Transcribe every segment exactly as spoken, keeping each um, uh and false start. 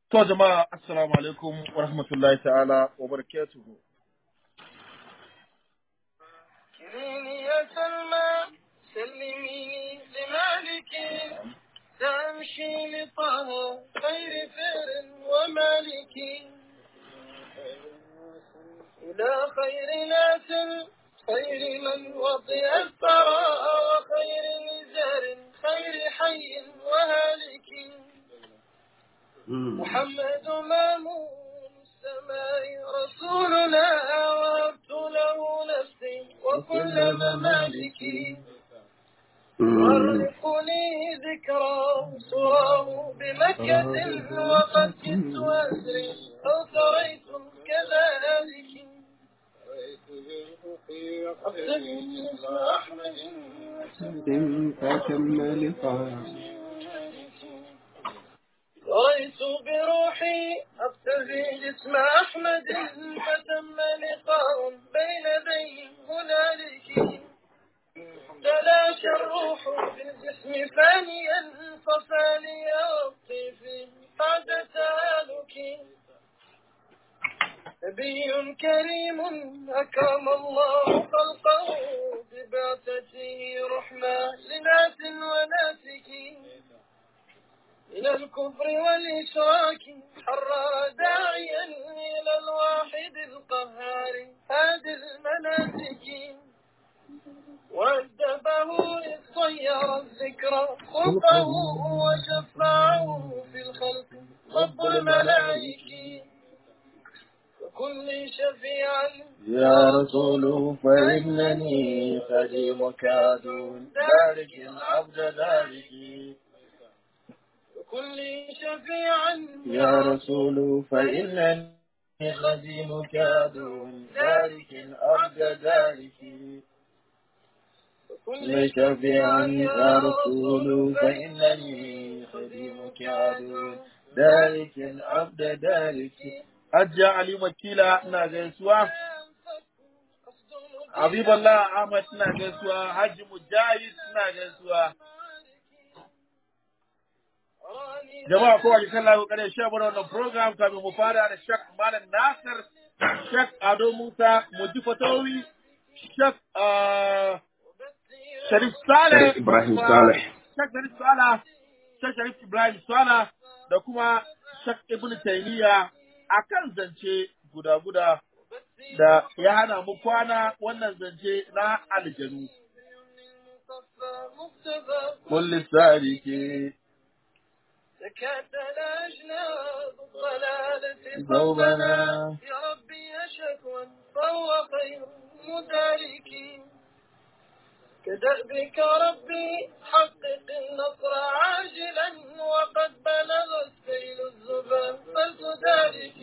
To jama'a assalamu alaikum wa rahmatullahi ta'ala wa barakatuhu. كريني يا سلمى سلميني لمالك سأمشي لطه خير فر ومالك إلى خير ناس خير من وطئ الثرى وخير نزار خير حي وهالك محمد مامون السماء رسولنا وهبت له نفسي وكل ممالكي يؤرقني ذكرى صراه بمكة وقد كنت أسري أو سريت كذلك أبتغي اسم أحمد فكمل رأيت بروحي أبتغي اسم أحمد فتم لقاء بين ذي هنالك تلاشى الروح في الجسم فانيا ففاني الطيف بعد تهالك نبي كريم أكرم الله خلقه ببعثته رحمة لناس وناسك من الكفر والإشراك حرر داعيا إلى الواحد القهار هذه المناسك وأدبه إذ صير الذكر خلقه وشفعه في الخلق رب الملائكة وكل شفيعا يا رسول فإنني خديمك دون ذلك العبد ذلك وكل شفيعا يا رسول فإنني خديمك دون ذلك العبد ذلك وكل شفيعا يا رسول فإنني خديمك دون ذلك العبد ذلك. Hajja Ali Makila ina gaisuwa, Habiballah Ahmad ina gaisuwa, Haji Mujahid ina gaisuwa. Jama'a kowa ki kalla ku kare shi bar wannan program kafin mu fara da Sheikh Malam Nasir, Sheikh Ado Musa, Muji Fatawi, Sheikh Sharif Saleh, Sharif Ibrahim Saleh. Sheikh Sharif Saleh, Sheikh Sharif Ibrahim Saleh da kuma Sheikh Ibn Taymiyyah akan zance guda-guda da ya hana mu kwana wannan zance na aljanu. Kulli sariki تكاتل أجناب الضلالة ثوبنا يا ربي شكوى فهو خير مدارك كدأبك ربي حقق النصر عاجلا وقد بلغ السيل الزبان فلتدارك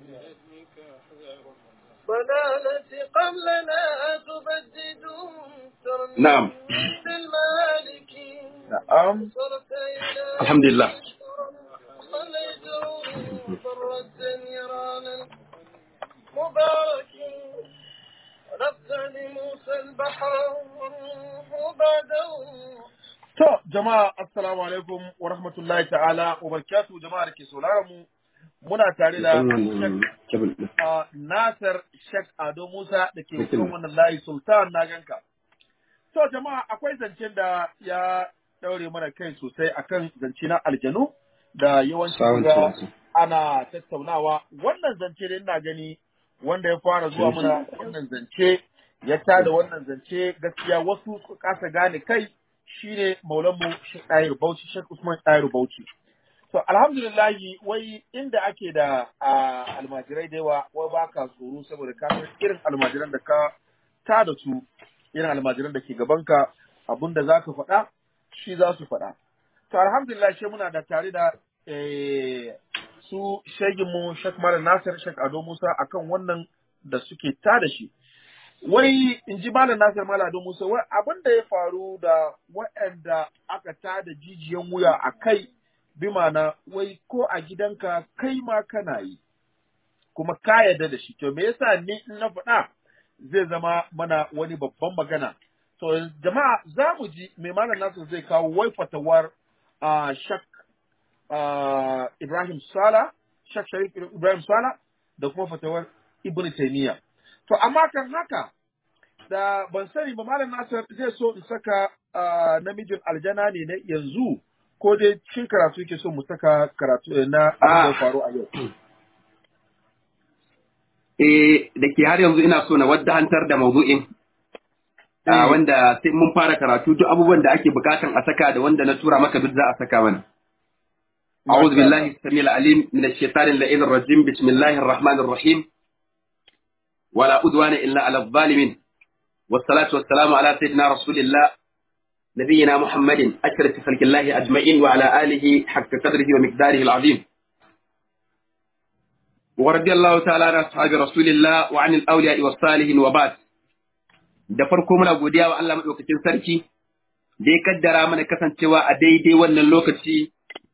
ضلالة قبلنا تبدد ترمي نعم. بالمالك na'am. صرت إلى الحمد لله. صليت ضرت نيران مبارك ولفت لموسى البحر وبعده To, jama'a, assalamu alaikum wa rahmatullahi ta'ala wa barakatuhu jama'a da ke sauraron mu. Muna tare da Sheikh uh, Nasir Sheikh Ado Musa da ke kan wannan layi Sultan na ganka. To, jama'a, akwai zancen da ya daure mana kai sosai akan zance na aljanu da yawanci ga ana tattaunawa. Wannan zance da ina gani wanda ya fara zuwa mana wannan zance ya tada wannan zance gaskiya wasu su kasa gane kai shine maulanmu Sheikh Tahir Bauchi, Sheikh Usman Tahir Bauchi. To alhamdulillahi wai inda ake da almajirai da yawa wai baka tsoro saboda ka san irin almajiran da ka ta da su irin almajiran da ke gabanka abinda zaka faɗa shi za su faɗa. To alhamdulillah shi muna da tare da su shegin mu Sheikh Malam Nasir Sheikh Ado Musa akan wannan da suke ta da shi. Wai in ji Malam Nasir Malam Ado Musa wai abin da ya faru da waɗanda aka tada jijiyan wuya a kai bi mana wai ko a gidanka kai ma kana yi kuma ka yarda da shi to me yasa ni in na faɗa zai zama mana wani babban magana. To jama'a za mu ji mai Malam Nasir zai kawo wai fatawar uh, Shak uh, Ibrahim Sala Sheikh Sharif Ibrahim Sala da kuma fatawar Ibn Taymiyyah. To amma kan haka da ban sani ba Malam Nasir zai so in saka namijin aljana ne na yanzu ko dai cikin karatu yake so mu saka karatu na abin da ya faru a yau. Eh da ke har yanzu ina so na wadda hantar da mawdu'in wanda sai mun fara karatu duk abubuwan da ake bukatan a saka da wanda na tura maka duk za a saka mana. أعوذ بالله السميع العليم من الشيطان اللعين الرجيم بسم الله الرحمن الرحيم ولا عدوان إلا على الظالمين والصلاة والسلام على سيدنا رسول الله نبينا محمد أشرف خلق الله أجمعين وعلى آله حق قدره ومقداره العظيم ورضي الله تعالى عن أصحاب رسول الله وعن الأولياء والصالحين وبعد da farko muna godiya wa Allah madaukakin sarki da ya kaddara mana kasancewa a daidai wannan lokaci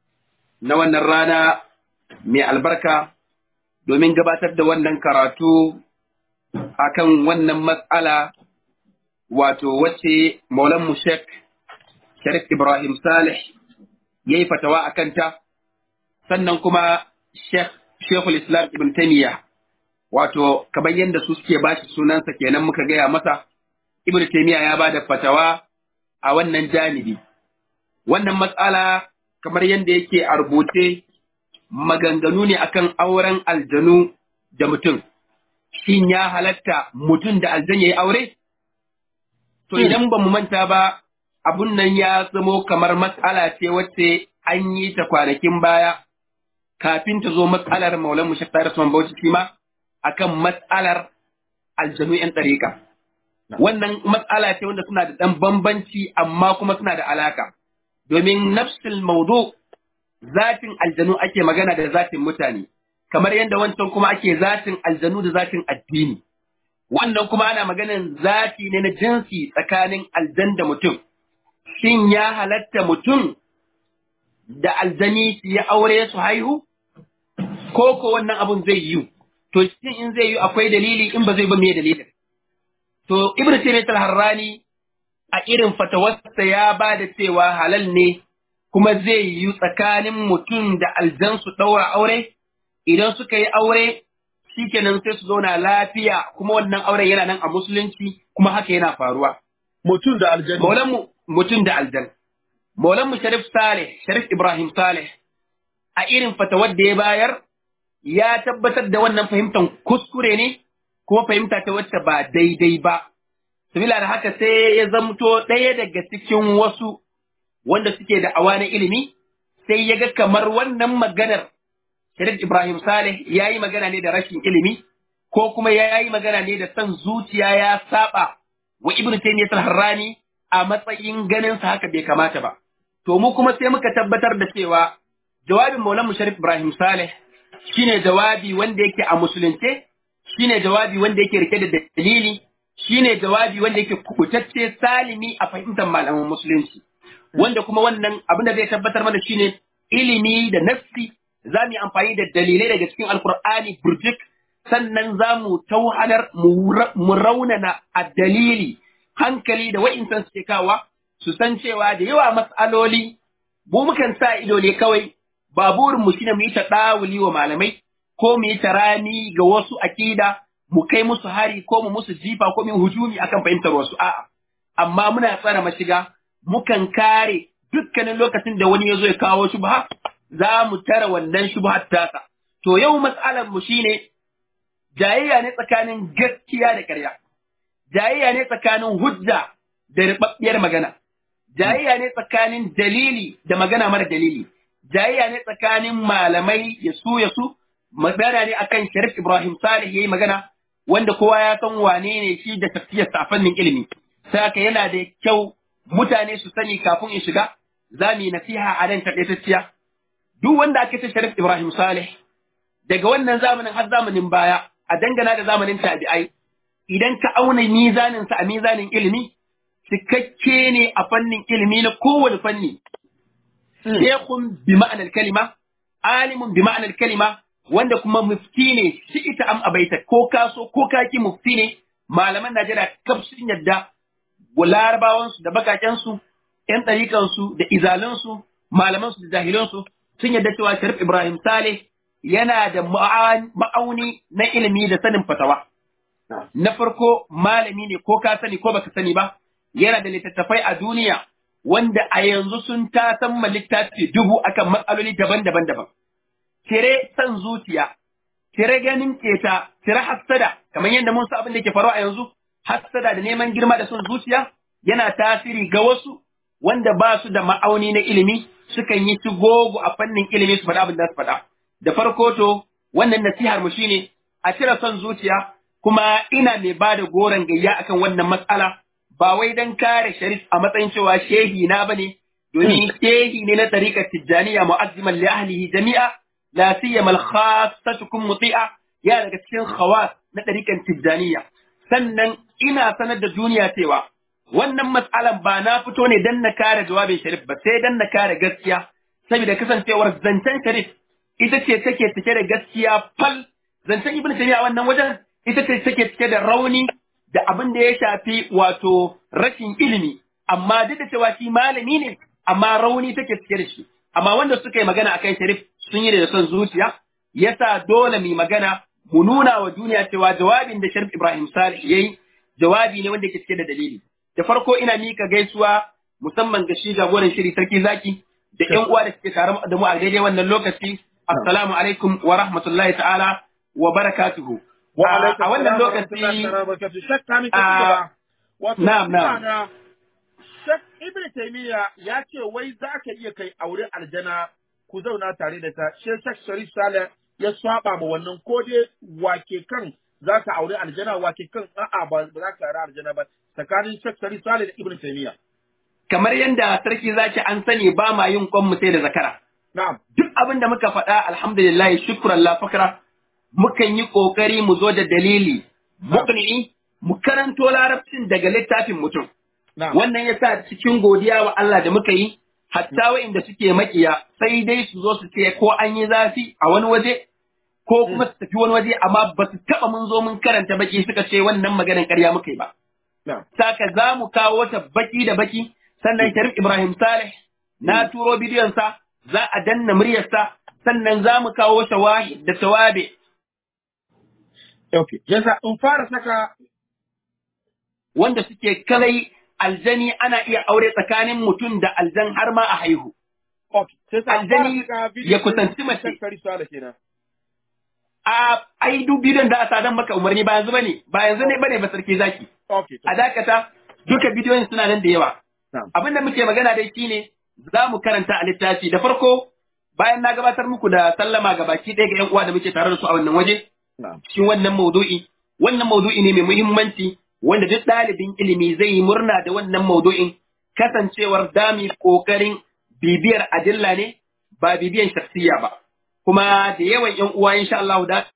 na wannan rana mai albarka domin gabatar da wannan karatu akan wannan matsala wato wacce Maulan Sheikh Sharif Ibrahim Saleh yayi fatawa akan ta sannan kuma Sheikh Sheikhul Islam Ibn Taymiyyah wato kamar yanda su suke bashi sunansa kenan muka gaya masa Ibn Taymiyyah ya bada fatawa a wannan janibi wannan matsala kamar yadda yake a rubuce maganganu ne akan auren aljanu da mutum. Shin ya halatta mutum da aljan ya yi aure? To idan ba mu manta ba, abun nan ya zamo kamar matsala ce wacce an yi ta kwanakin baya, kafin ta zo matsalar Maulan Mushak Tahir Usman Bauchi shi ma akan matsalar aljanu ‘yan ɗarika. Wannan matsala ce wanda suna da ɗan bambanci amma kuma suna da alaka. Domin nafsul maudu zatin aljanu ake magana da zatin mutane, kamar yadda wancan kuma ake zatin aljanu da zatin addini. Wannan kuma ana maganin zati ne na jinsi tsakanin aljan da mutum. Shin ya halatta mutum da aljani su ya aure su haihu? Ko ko wannan abun zai yi? To shin in zai yi akwai dalili in ba zai ba me dalilin? To Ibn Taymiyyah al-Harrani a irin fatawarsa ya ba da cewa halal ne kuma zai yi tsakanin mutum da aljan su ɗaura aure, idan suka yi aure shikenan sai su zauna lafiya kuma wannan auren yana nan a musulunci kuma haka yana faruwa. Mutum da aljan. Maulanmu mutum da aljan. Maulanmu Sharif Saleh, Sharif Ibrahim Saleh, a irin fatawar da ya bayar ya tabbatar da wannan fahimtar kuskure ne kuma fahimta ta wacce ba daidai ba. Sabila da haka sai ya zamto ɗaya daga cikin wasu wanda suke da awa na ilimi, sai ya ga kamar wannan maganar Sharif Ibrahim Saleh ya yi magana ne da rashin ilimi, ko kuma ya yi magana ne da son zuciya ya saba wa Ibn Taymiyyah al-Harrani a matsayin ganinsa haka bai kamata ba. To mu kuma sai muka tabbatar da cewa jawabin Maulan Sharif Ibrahim Saleh shine jawabi wanda yake a musulunce, shine jawabi wanda yake rike da dalili, shine jawabi wanda yake kubutacce salimi a fahimtar malaman musulunci, wanda kuma wannan abin da zai tabbatar mana shine ilimi da nafsi. Za mu yi amfani da dalilai daga cikin Alkur'ani burjik, sannan za mu tauhanar mu raunana a dalili hankali da wa'insan suke kawa su san cewa da yawa matsaloli mu mukan sa ido ne kawai, ba burinmu shine mu yi ta ɗawuli wa malamai ko mu yi ta rani ga wasu akida mu kai musu hari ko mu musu jifa ko mu hujumi akan fahimtar wasu a'a, amma muna tsara mashiga, mukan kare dukkanin lokacin da wani ya zo ya kawo shubha za mu tara wannan shubhat tasa. To yau matsalar mu shine jayayya ne tsakanin gaskiya da ƙarya, jayayya ne tsakanin hujja da ribabbiyar magana, jayayya ne tsakanin dalili da magana mara dalili, jayayya ne tsakanin malamai ya su ya su, magana ne akan Sharif Ibrahim Saleh yayi magana wanda kowa ya san wane ne shi da tafiyar sa fannin ilimi. Sai haka yana da kyau mutane su sani kafin in shiga, za mu yi nasiha a nan taƙaitacciya. Duk wanda aka ce Sharif Ibrahim Saleh daga wannan zamanin har zamanin baya a dangana da zamanin tabi'ai, idan ka auna mizaninsa a mizanin ilimi, cikakke ne a fannin ilimi na kowane fanni. Shekun bi ma'anar kalima, alimun bi ma'anar kalima, wanda kuma mufti ne shi ita am abaita ko kaso ko kaki mufti ne. Malaman Najeriya kaf sun yadda larabawansu da bakakensu, ‘yan ɗarikansu da izalinsu, malamansu da jahilansu sun yadda cewa Sharif Ibrahim Saleh yana da ma'auni na ilimi da sanin fatawa. Na farko malami ne ko ka sani ko baka sani ba, yana da littattafai a duniya wanda a yanzu sun tasan ma littafi dubu akan matsaloli daban-daban daban. Cire san zuciya, cire ganin keta, cire hassada, kamar yadda mun sa abin da ke faruwa a yanzu, hassada da neman girma da son zuciya yana tasiri ga wasu wanda ba su da ma'auni na ilimi, sukan yi su gogo a fannin ilimi su faɗa abin da su faɗa. Da farko to, wannan nasihar mu shine a cire son zuciya, kuma ina mai ba da goron gayya akan wannan matsala, ba wai don kare Sharif a matsayin cewa shehi na bane, domin shehi ne na tariƙar Tijjaniya mu'azziman li ahlihi jami'a, la siyama al-khassatukum muti'a, ya daga cikin khawas na tariƙar Tijjaniya. Sannan ina sanar da duniya cewa wannan matsalan ba na fito ne don na kare jawabin Sharif ba, sai don na kare gaskiya, saboda kasancewar zancen Sharif ita ce take cike da gaskiya fal, zancen Ibn Taymiyyah wannan wajen ita ce take cike da rauni da abin da ya shafi wato rashin ilimi, amma duk da cewa shi malami ne, amma rauni take cike da shi. Amma wanda suka yi magana akan Sharif sun yi da son zuciya, yasa dole mu magana mu nuna wa duniya cewa jawabin da Sharif Ibrahim Salih yayi jawabi ne wanda ke cike da dalili. Da farko ina mika gaisuwa musamman ga shi jagoran shiri Sarki Zaki da ƴan uwa da suke tare da mu a daidai wannan lokaci. Assalamu alaikum wa rahmatullahi ta'ala wa barakatuhu. A wannan lokaci na'am na'am. Shek Ibn Taymiyyah ya ce wai za ka iya kai aure aljana ku zauna tare da ta. Shek Sharif Saleh ya saba ma wannan ko dai wake kan za ka aure aljana wake kan a'a ba za ka aure aljana ba tsakanin Shek Sharif Saleh da Ibn Taymiyyah. Kamar yadda sarki zaki an sani ba ma yin kwan mu sai da zakara. Na'am. Duk abin da muka faɗa alhamdulillah shukran la fakra mukan yi kokari mu zo da dalili muqni mu karanto larabcin daga littafin mutum. Wannan yasa cikin godiya wa Allah da muka yi hatta wa'inda suke makiya sai dai su zo su ce ko an yi zafi a wani waje ko kuma su tafi wani waje amma ba su taɓa mun zo mun karanta baki suka ce wannan maganar ƙarya muka yi ba. Saka za mu kawo ta baki da baki sannan Sharif Ibrahim Saleh na turo bidiyonsa za a danna muryarsa sannan za mu kawo shawahi da tawabe. Okay. Yasa in fara saka wanda suke kalai aljani ana iya aure tsakanin mutum da aljan har ma a haihu. Okay. Aljani ya kusanci mace. A ai duk bidiyon da a sadan maka umarni ba yanzu bane ba yanzu ne bane ba sarki zaki. Okay. A dakata duka bidiyoyin suna nan da yawa. Abin da muke magana dai shine za mu karanta a littafi da farko bayan na gabatar muku da sallama ga baki ɗaya ga ƴan uwa da muke tare da su a wannan waje. Cikin wannan maudu'i, wannan maudu'i ne mai muhimmanci wanda duk ɗalibin ilimi zai yi murna da wannan maudu'in kasancewar dami ƙoƙarin bibiyar adilla ne ba bibiyan shakhsiyya ba. Kuma da yawan ƴan uwa insha Allah da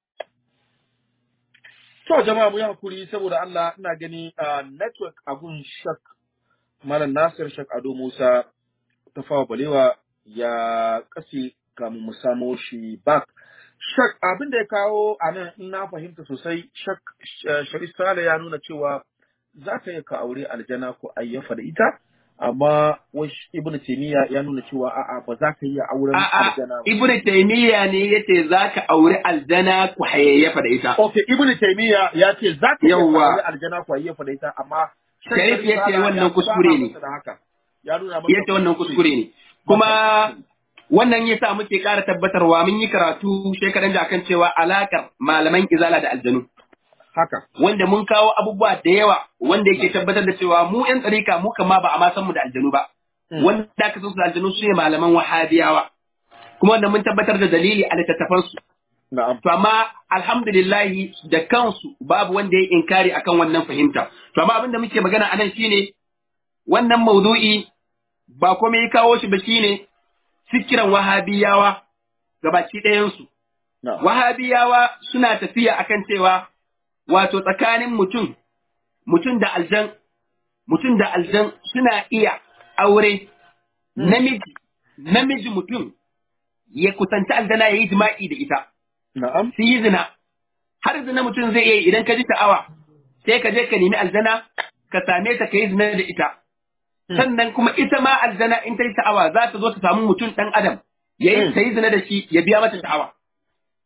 to jama'a mu yi hakuri saboda Allah ina gani network a gun Shak Malam Nasir Shak Ado Musa Tafawa Balewa ya kasi kamun mu samo shi back. Shak abin da ya kawo a nan in na fahimta sosai Shak Sharif Saleh ya nuna cewa za ka yi ka aure aljana ko ayyafa da ita amma wai Ibn Taymiyyah ya nuna cewa a'a ba za ka yi auren aljana ba. Ibn Taymiyyah ne yace za ka aure aljana ku hayayyafa da ita. Okay, Ibn Taymiyyah ya ce za ka yi aure aljana ku hayayyafa da ita amma Sharif yace wannan kuskure ne. Ya nuna maka yace wannan kuskure ne. Kuma wannan yasa muke ƙara tabbatarwa mun yi karatu shekaran da akan cewa alakar malaman izala da aljanu. Haka. Wanda mun kawo abubuwa da yawa wanda yake tabbatar da cewa mu ƴan tsarika mu kama ba a ma san mu da aljanu ba. Wanda aka san su da aljanu su ne malaman wahabiyawa. Kuma wanda mun tabbatar da dalili a littattafansu. Na'am. To amma alhamdulillah da kansu babu wanda ya inkari akan wannan fahimta. To amma abin da muke magana anan shine wannan maudu'i ba komai ya kawo shi ba shine fikiran wahabiyawa gabaki ɗayansu. Wahabiyawa suna tafiya akan cewa wato tsakanin mutum, mutum da aljan, mutum da aljan suna iya aure namiji, namiji mutum ya kusanci aljana ya yi jima'i da ita. Na'am. Su yi zina. Har zina mutum zai iya idan ka ji ta'awa, sai ka je ka nemi aljana, ka same ta ka yi zina da ita. Sannan kuma ita ma aljana in ta yi ta'awa za ta zo ta samu mutum ɗan adam, ya yi ta yi zina da shi ya biya mata ta'awa.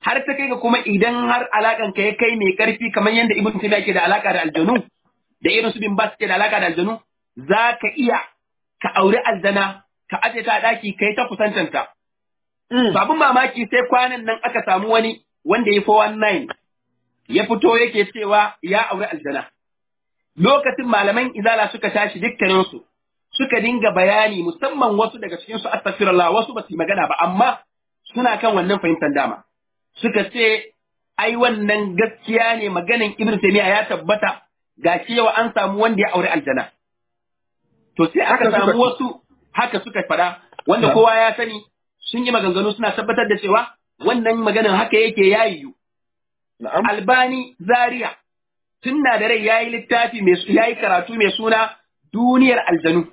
har ta kai ga kuma idan har alakan ka ya kai mai karfi kamar yadda Ibn Taymiyyah ke da alaka da aljanu da irin su bin Bas ke da alaka da aljanu za ka iya ka aure aljana ka aje ta daki kai ta kusantanta. Babun mamaki sai kwanan nan aka samu wani wanda ya four one nine ya fito yake cewa ya aure aljana. Lokacin malaman izala suka tashi dukkaninsu suka dinga bayani musamman wasu daga cikin su astaghfirullah wasu ba su magana ba amma suna kan wannan fahimtar dama. Suka ce ai wannan gaskiya ne maganin Ibn Taymiyyah ya tabbata ga cewa an samu wanda ya aure aljana. To sai aka samu wasu haka suka fada wanda kowa ya sani sun yi maganganu suna tabbatar da cewa wannan maganin haka yake yayiyu. Albani Zaria tun na da rai yayi littafi mai yayi karatu mai suna Duniyar Aljanu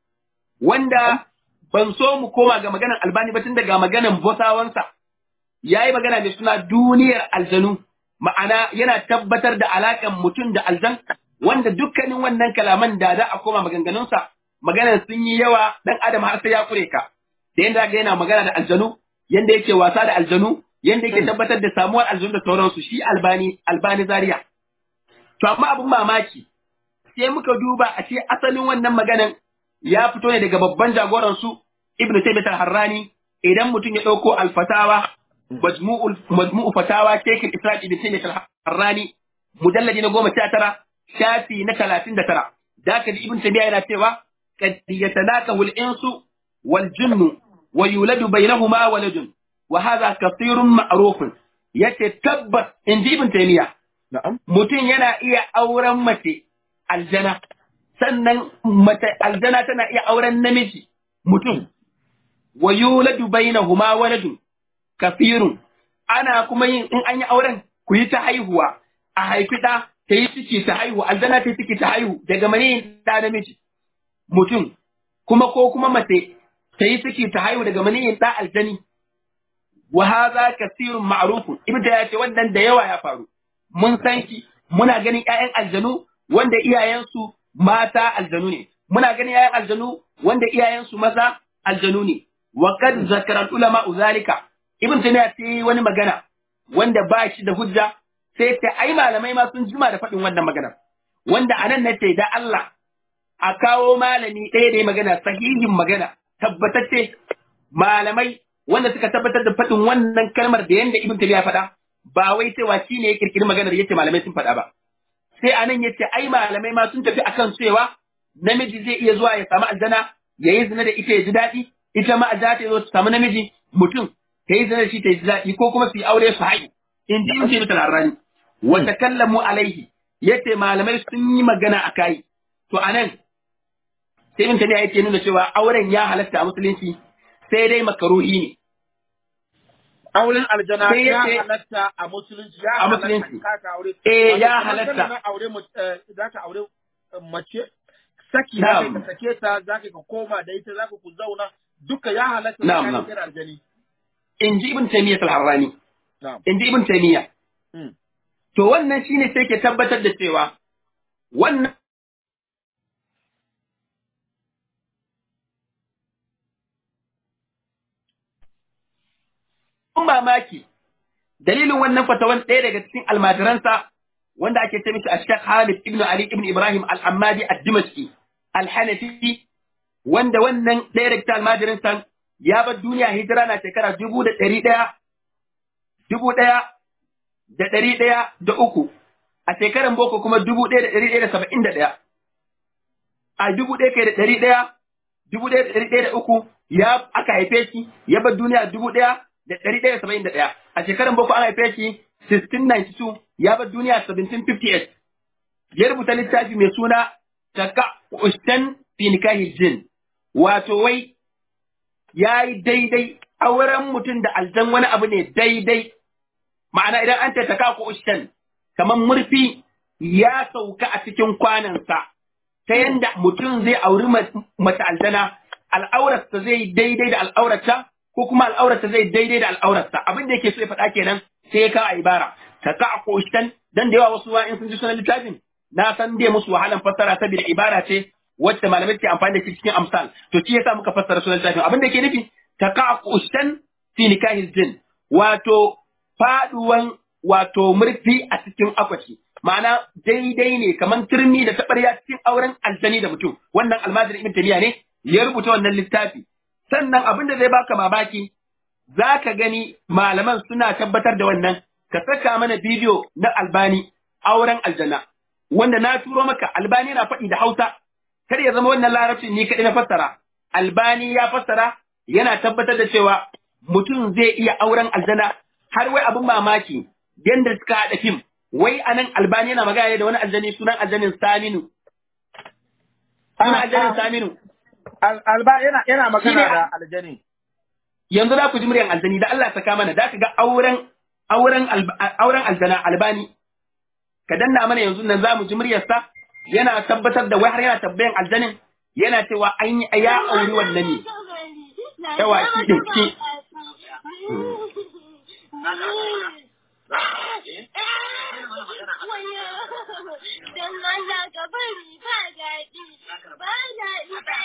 wanda ban so mu koma ga maganan Albani ba tun daga maganan bosawansa yayi magana mai suna Duniyar Aljanu ma'ana yana tabbatar da alakan mutum da aljan wanda dukkanin wannan kalaman da za a koma maganganunsa maganar sun yi yawa dan adam har sai ya kure ka da yanda ga yana magana da aljanu yanda yake wasa da aljanu yanda yake tabbatar da samuwar aljanu da sauransu shi albani albani zaria to amma abin mamaki sai muka duba a ce asalin wannan maganan ya fito ne daga babban jagoran su ibnu taymiyyah al-harrani idan mutum ya dauko al-fatawa majmu'ul majmu'u fatawa sheikh isra'il ibn taymiyyah al-harrani mujalladi na goma sha tara shafi na talatin da tara da ka ji ibn taymiyyah yana cewa kad yatanakahu al-insu wal jinnu wa yuladu bainahuma waladun wa hadha kathirun ma'rufun yace tabbas inji ibn taymiyyah na'am mutum yana iya auren mace aljana sannan mace aljana tana iya auren namiji mutum wa yuladu bainahuma waladun kafirun ana kuma yin in an yi auren ku yi ta haihuwa a haifi ɗa ta yi ciki ta haihu aljana ta yi ciki ta haihu daga maniyin ɗa namiji mutum kuma ko kuma mace ta yi ciki ta haihu daga maniyin ɗa aljani wa hadha kasirun ma'rufun ibda ya ce wannan da yawa ya faru mun san shi muna ganin ƴaƴan aljanu wanda iyayensu mata aljanu ne muna ganin ƴaƴan aljanu wanda iyayensu maza aljanu ne wa qad zakara ulama uzalika ibn taymiya sai wani magana wanda ba shi da hujja sai ta ai malamai ma sun jima da faɗin wannan magana wanda anan nace da Allah a kawo malami ɗaya da ya magana sahihin magana tabbatacce malamai wanda suka tabbatar da faɗin wannan kalmar da yanda ibn taymiya faɗa ba wai cewa shi ne ya kirkiri maganar yace malamai sun faɗa ba sai anan yace ai malamai ma sun tafi akan cewa namiji zai iya zuwa ya samu aljana ya yi zina da ita ya ji daɗi ita ma aljana ta zo ta samu namiji mutum ta yi zina da shi ta ji daɗi ko kuma su yi aure su haihu in ji in ce mutal harrani wa takallamu alaihi yace malamai sun yi magana a kai to anan sai ibn taymiya yake nuna cewa auren ya halatta a musulunci sai dai makaruhi ne auren aljana ya halatta a musulunci ya a musulunci halatta aure eh ya halatta na aure zaka aure mace saki zaka ka sake ta zaka ka koma da ita zaka ku zauna duka ya halatta na'am da aljani inji ibn taymiya al-harrani na'am inji ibn taymiya to wannan shine sai ke tabbatar da cewa wannan mamaki dalilin wannan fatawan ɗaya daga cikin almajiransa wanda ake ce mishi Ashaq Khalid ibn Ali ibn Ibrahim al-Hammadi ad-Dimashqi al-Hanafi wanda wannan ɗaya daga cikin almajiransa ya bar duniya hijira na shekara dubu da ɗari ɗaya dubu ɗaya da ɗari ɗaya da uku a shekaran boko kuma dubu ɗaya da ɗari ɗaya da saba'in da ɗaya a dubu ɗaya kai da ɗari ɗaya dubu ɗaya da ɗari ɗaya da uku ya aka haife shi ya bar duniya dubu ɗaya da ɗari ɗaya da saba'in da ɗaya a shekaran boko an haife shi sixteen ninety two ya bar duniya seventeen fifty eight ya rubuta littafi mai suna taka ustan fi nikahil jin wato wai ya yi daidai auren mutum da aljan wani abu ne daidai ma'ana idan an ta taka ustan kamar murfi ya sauka a cikin kwanansa ta yanda mutum zai auri mace aljana al'aurarsa zai daidai da al'aurarta ko kuma al'aurarsa zai daidai da al'aurarsa abin da yake so ya faɗa kenan sai ya kawo ibara ta ka ko ishtan dan da yawa wasu wa in sun ji sunan littafin na san dai musu wahalan fassara saboda ibara ce wacce malamai ke amfani da shi cikin amsal to shi yasa muka fassara sunan littafin abin da yake nufi ta ka ko ishtan fi nikahil jin wato faduwan wato murfi a cikin akwati ma'ana daidai ne kamar turmi da taɓarya cikin auren aljani da mutum wannan almajirin ibn taymiya ne ya rubuta wannan littafi sannan abin da zai baka mamaki zaka gani malaman suna tabbatar da wannan ka saka mana bidiyo na albani auren aljanna wanda na turo maka albani na faɗi da hausa kar ya zama wannan larabcin ni kaɗai na fassara albani ya fassara yana tabbatar da cewa mutum zai iya auren aljanna har wai abin mamaki yadda suka haɗa fim wai anan albani yana magana da wani aljani sunan aljanin Saminu sunan aljanin Saminu alba yana yana magana da aljani yanzu za ku ji muryan aljani da Allah saka mana da ka ga auren auren auren aljana albani ka danna mana yanzu nan za mu ji muryarsa yana tabbatar da wai har yana tabbayan aljanin yana cewa an yi ya auri wannan ne yawa shi din shi Dan Allah ka bari ba daɗi, ba daɗi ba.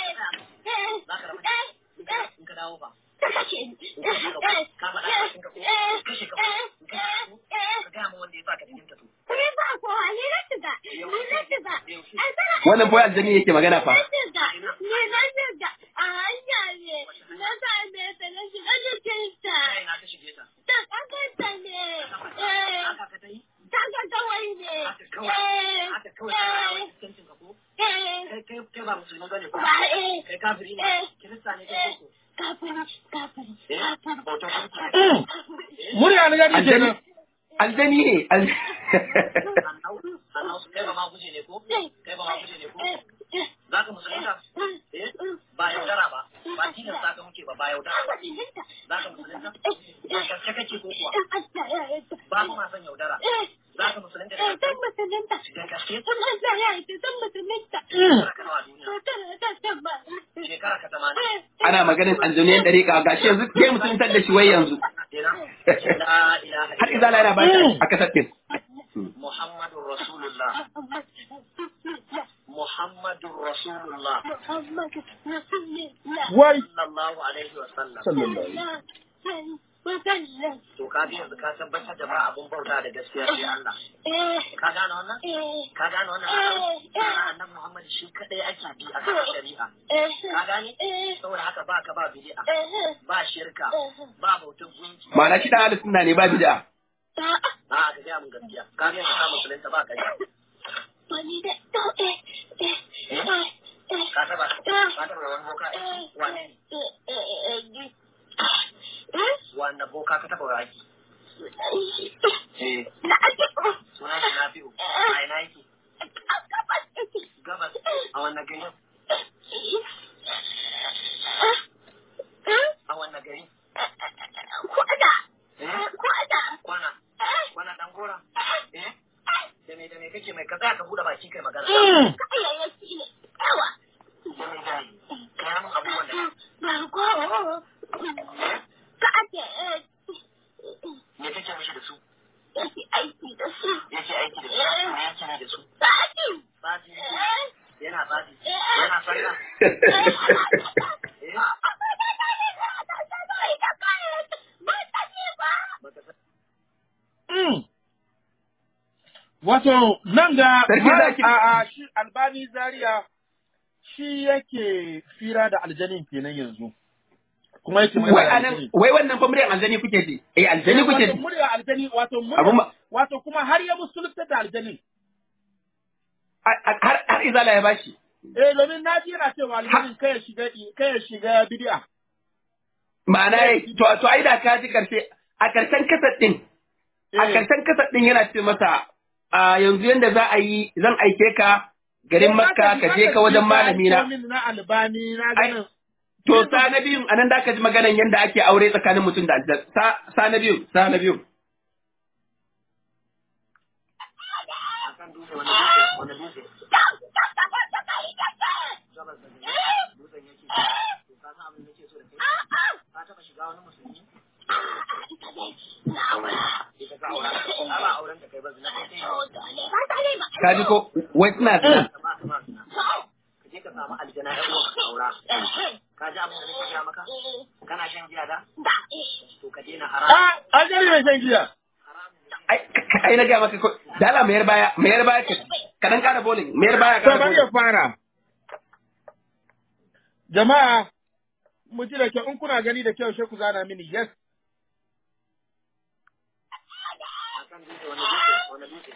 In ka dawo ba. Ka kashe ni. Ka faɗa ka kashe ka ko kashe ka ka ga mu wanda ya saka cikin ta to. Ni ba ko ni na tuga. Ni na tuga. wannan boye aljani yake magana fa Ni na tuga. A hanya ne. Na same ta na shiga cikin ta. Na ka shige ta. Ta kakanta ne. Eh. Ka ta yi. Kaga kawai ne. Haka kawai cikin ka ko? Kai kai kai ba musulmi bane ko? Kai kafiri ne. Kirista ne kai ko? Kafiri, kafiri, kafiri. Murya ne gani kenan. Aljani ne. Kai ba ma guje ne ko? Kai ba ma guje ne ko? Za ka musulunta? Eh? Ba yaudara ba. Ba tilas za ka muke ba ba yaudara ba. Za ka musulunta? Ba gaske kake ko kuwa? Ba mu ma san yaudara. Za ka musulunta? Eh, zan musulunta. Da gaske? Allah ya yi zan musulunta. Shekara ka nawa duniya? Shekara ka tamanin. Ana maganin aljaniyan dariƙa gashi yanzu ke musuluntar da shi wai yanzu. Har izala yana ba a kasar din. Muhammadur Rasulullah. Muhammadur Rasulullah. Wai Sallallahu alaihi wa sallam. sallallahu alaihi To ka bi yanzu ka tabbatar da ba abun bauta da gaskiya sai Allah. Ka gane wannan? Ka gane wannan? Annabi Muhammad shi kadai ake bi a kan shari'a. Ka gane? Saboda haka ba ka ba bid'a, ba shirka, ba bautar gunki. Ma'ana shi dan ahlus sunna ne ba bid'a. A ka ga mun gaskiya. Ka ga ka musulunta ba ka. Wani da to eh eh ka taba ka taba wani boka wani wanda boka ka taba waki eh na ake suna shi na fi'u ai na yake gabas a wannan gari a wannan gari kwana kwana kwana kwana dan gora eh da me da me kake mai kaza ka bude baki kai magana kayayyaki ne yawa da me da kai mun abubuwan da ba ko ka ake me kake mishi da su yake aiki da su yake aiki da su me yake da su sati sati yana sati yana sallah Wato nan ga Sarki zaki- a a shi Albani Zaria shi yake fira da aljanin kenan yanzu. Kuma yake mai Wai da anan aljani. wai wannan fa muryar aljani kuke ji. Eh aljani kuke Wato ji. murya aljani wato Abun murya ma- wato kuma har ya musulunta da aljanin. A- a- Har har izala ya bashi. Eh domin na ji yana cewa aljanin kai ya shiga kai ya shiga bid'a. Ma'ana yayi to to ai da ka ji karshe a karshen kasar din. A Eh. karshen kasar din yana ce masa a yanzu yanda za a yi zan aike ka garin Makka ka je ka wajen malami na. na Albani na Ai, ganin. To sa na biyun anan da ka ji maganan yanda ake aure tsakanin mutum da aljan. Sa sa na biyun, sa na biyun. akan dutse wani dutse wani dutse gabas da gari dutsen yake to ka san abin da yake so da kai ka taba shiga wani musulmi ita ka aura ba auren da kai ba zina kai Ka ji ko wai suna zina. ka ba ka ba zina ka je ka samu aljana ɗan uwa ka aura ka ji abin da nake gaya maka kana shan giya da to ka daina haram Ah, aljani mai shan giya. ai na ga maka da Allah mayar baya mayar baya ka dan kana bowling mayar baya To ka bari ya fara. Jama'a mu ji da kyau in kuna gani da kyau sai ku zana mini yes. akan dutse wani dutse wani dutse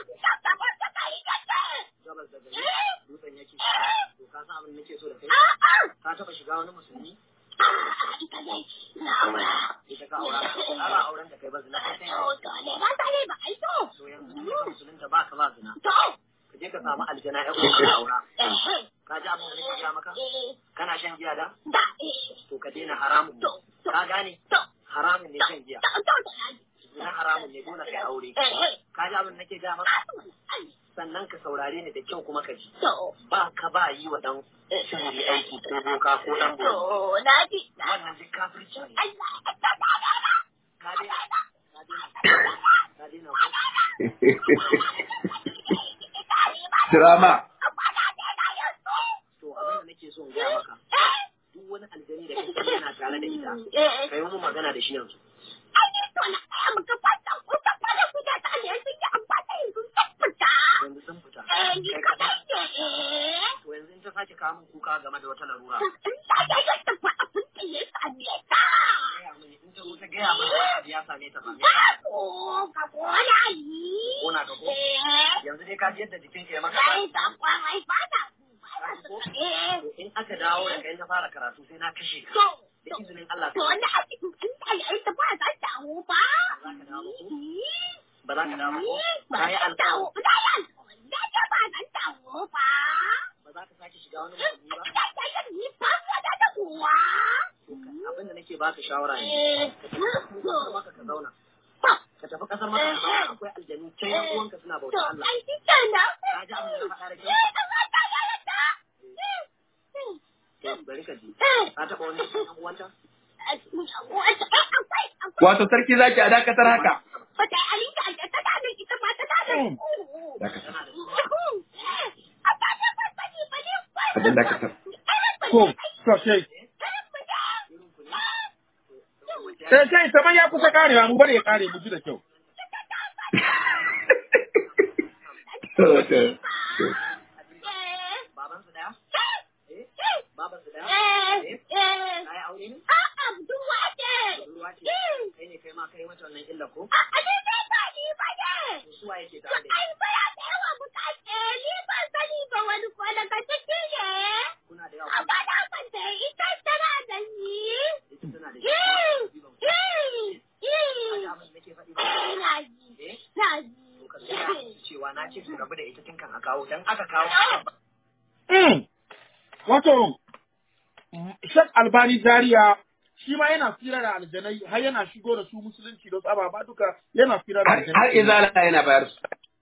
gabas da gari dutsen yake to ka san abin da nake so da kai ka taba shiga wani musulmi ita dai na aura ita ka aura ba auren da kai ba zina kai to ne ba sai ba ai to to yanzu musulunta ba ka ba zina to ka je ka samu aljana ya ka aura ka ji abin da nake ga maka kana shan giya da to ka daina haramun ka gane haramun ne shan giya na haramun ne dole kai aure ka ji abin da nake ga maka sannan ka saurare ni da kyau kuma ka ji ba ka ba yi wa dan sihiri aiki ko boka ko dan boka na ji wannan duk kafirci ne ka dai ka dai na drama to abin da nake so in ga maka duk wani aljani da kake yana tare da ita kai mu magana da shi yanzu yanzu sun fita. To yanzu in ta sake kamun kuka game da wata larura. In ta wuta gaya mana abu ya same ta ba. Kona ka ko? Yanzu dai ka ji yadda jikin ka ya maka ba. In aka dawo da kai na fara karatu sai na kashe ka. Da izinin Allah. To wanda a cikin ta ba za ta dawo ba. Ba za ka dawo ko? Ba za ka dawo ko? Ba ya alƙawo. Ba za ka sake shiga wani mutum ba? Abin da nake baka shawara ne. Ka tafi kasar maka ka zauna. Ka tafi kasar maka ka zauna akwai aljanu can yan uwanka suna bauta Allah. Ka ji abin da na faɗa da kyau? To bari ka ji. Ka taɓa wani yan uwanta? wato sarki zaki a dakatar haka Abin dakatar. Ko, sosai. Sai sai saman ya kusa karewa mu bari ya kare mu ji da kyau. Baban su daya? Baban su daya? Kai aure ne? A'a, duwa ce. Duwa ce. Kai ne kai ma kai mata wannan illa ko? A'a, ni dai ba ni ba ne. Su waye ke tare da ai ba ya da yawa bukace ni ba sani ba wani ko da ka take ne. Kuna da yawa. Amma da ban da ita tana da ni. Ita tana da shi. Eh. Eh. Abin da nake faɗi ba. Ina ji. Eh? Na ji. Cewa na ce su rabu da ita tun kan a kawo dan aka kawo. Wato, Sheikh Albani Zaria shi ma yana fira da aljanai har yana shigo da su musulunci da su ababa duka yana fira da aljanai. Har izala yana bayar su.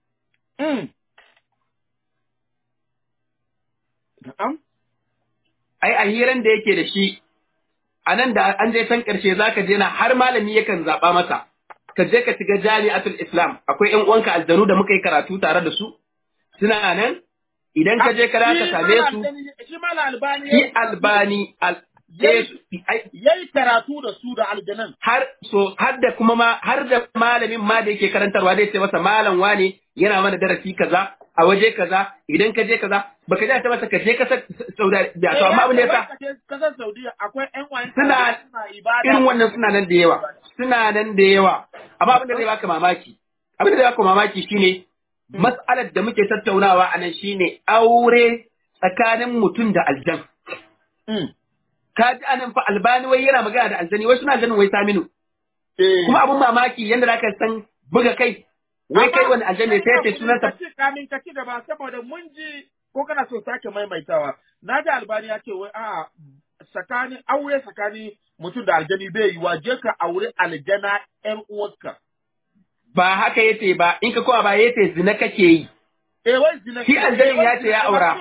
Na'am. Ai a hiran da yake da shi, a nan da an je can ƙarshe za ka je na har malami yakan zaɓa masa. Ka je ka shiga jami'atul Islam, akwai ‘yan uwanka aljanu da muka yi karatu tare da su, suna nan, idan ka je ka za ka same su, Shi mala albani. shi albani, yayi karatu da su da aljanan. har so har da kuma ma har da malamin ma da yake karantarwa zai ce masa malam wane yana mana darasi kaza a waje kaza idan ka je kaza baka ji ta masa ka je kasar Saudi da to amma abin da yasa kasar Saudiya akwai ƴan wayan suna irin wannan suna nan da yawa suna nan da yawa amma abin da zai baka mamaki abin da zai baka mamaki shine mas'alar da muke tattaunawa a nan shine aure tsakanin mutum da aljan ka ji anan fa albani wai yana magana da aljani wai suna ganin wai saminu kuma abun mamaki yanda zaka san buga kai wai kai wani aljani sai ce sunansa kamin ka ci gaba saboda mun ji ko kana so sake maimaitawa na ji albani ya ce wai a tsakanin aure tsakanin mutum da aljani bai yi waje ka aure aljana ƴan uwarka ba haka yace ba in ka kowa ba yace zina kake yi eh wai zina shi aljanin ya ce ya aura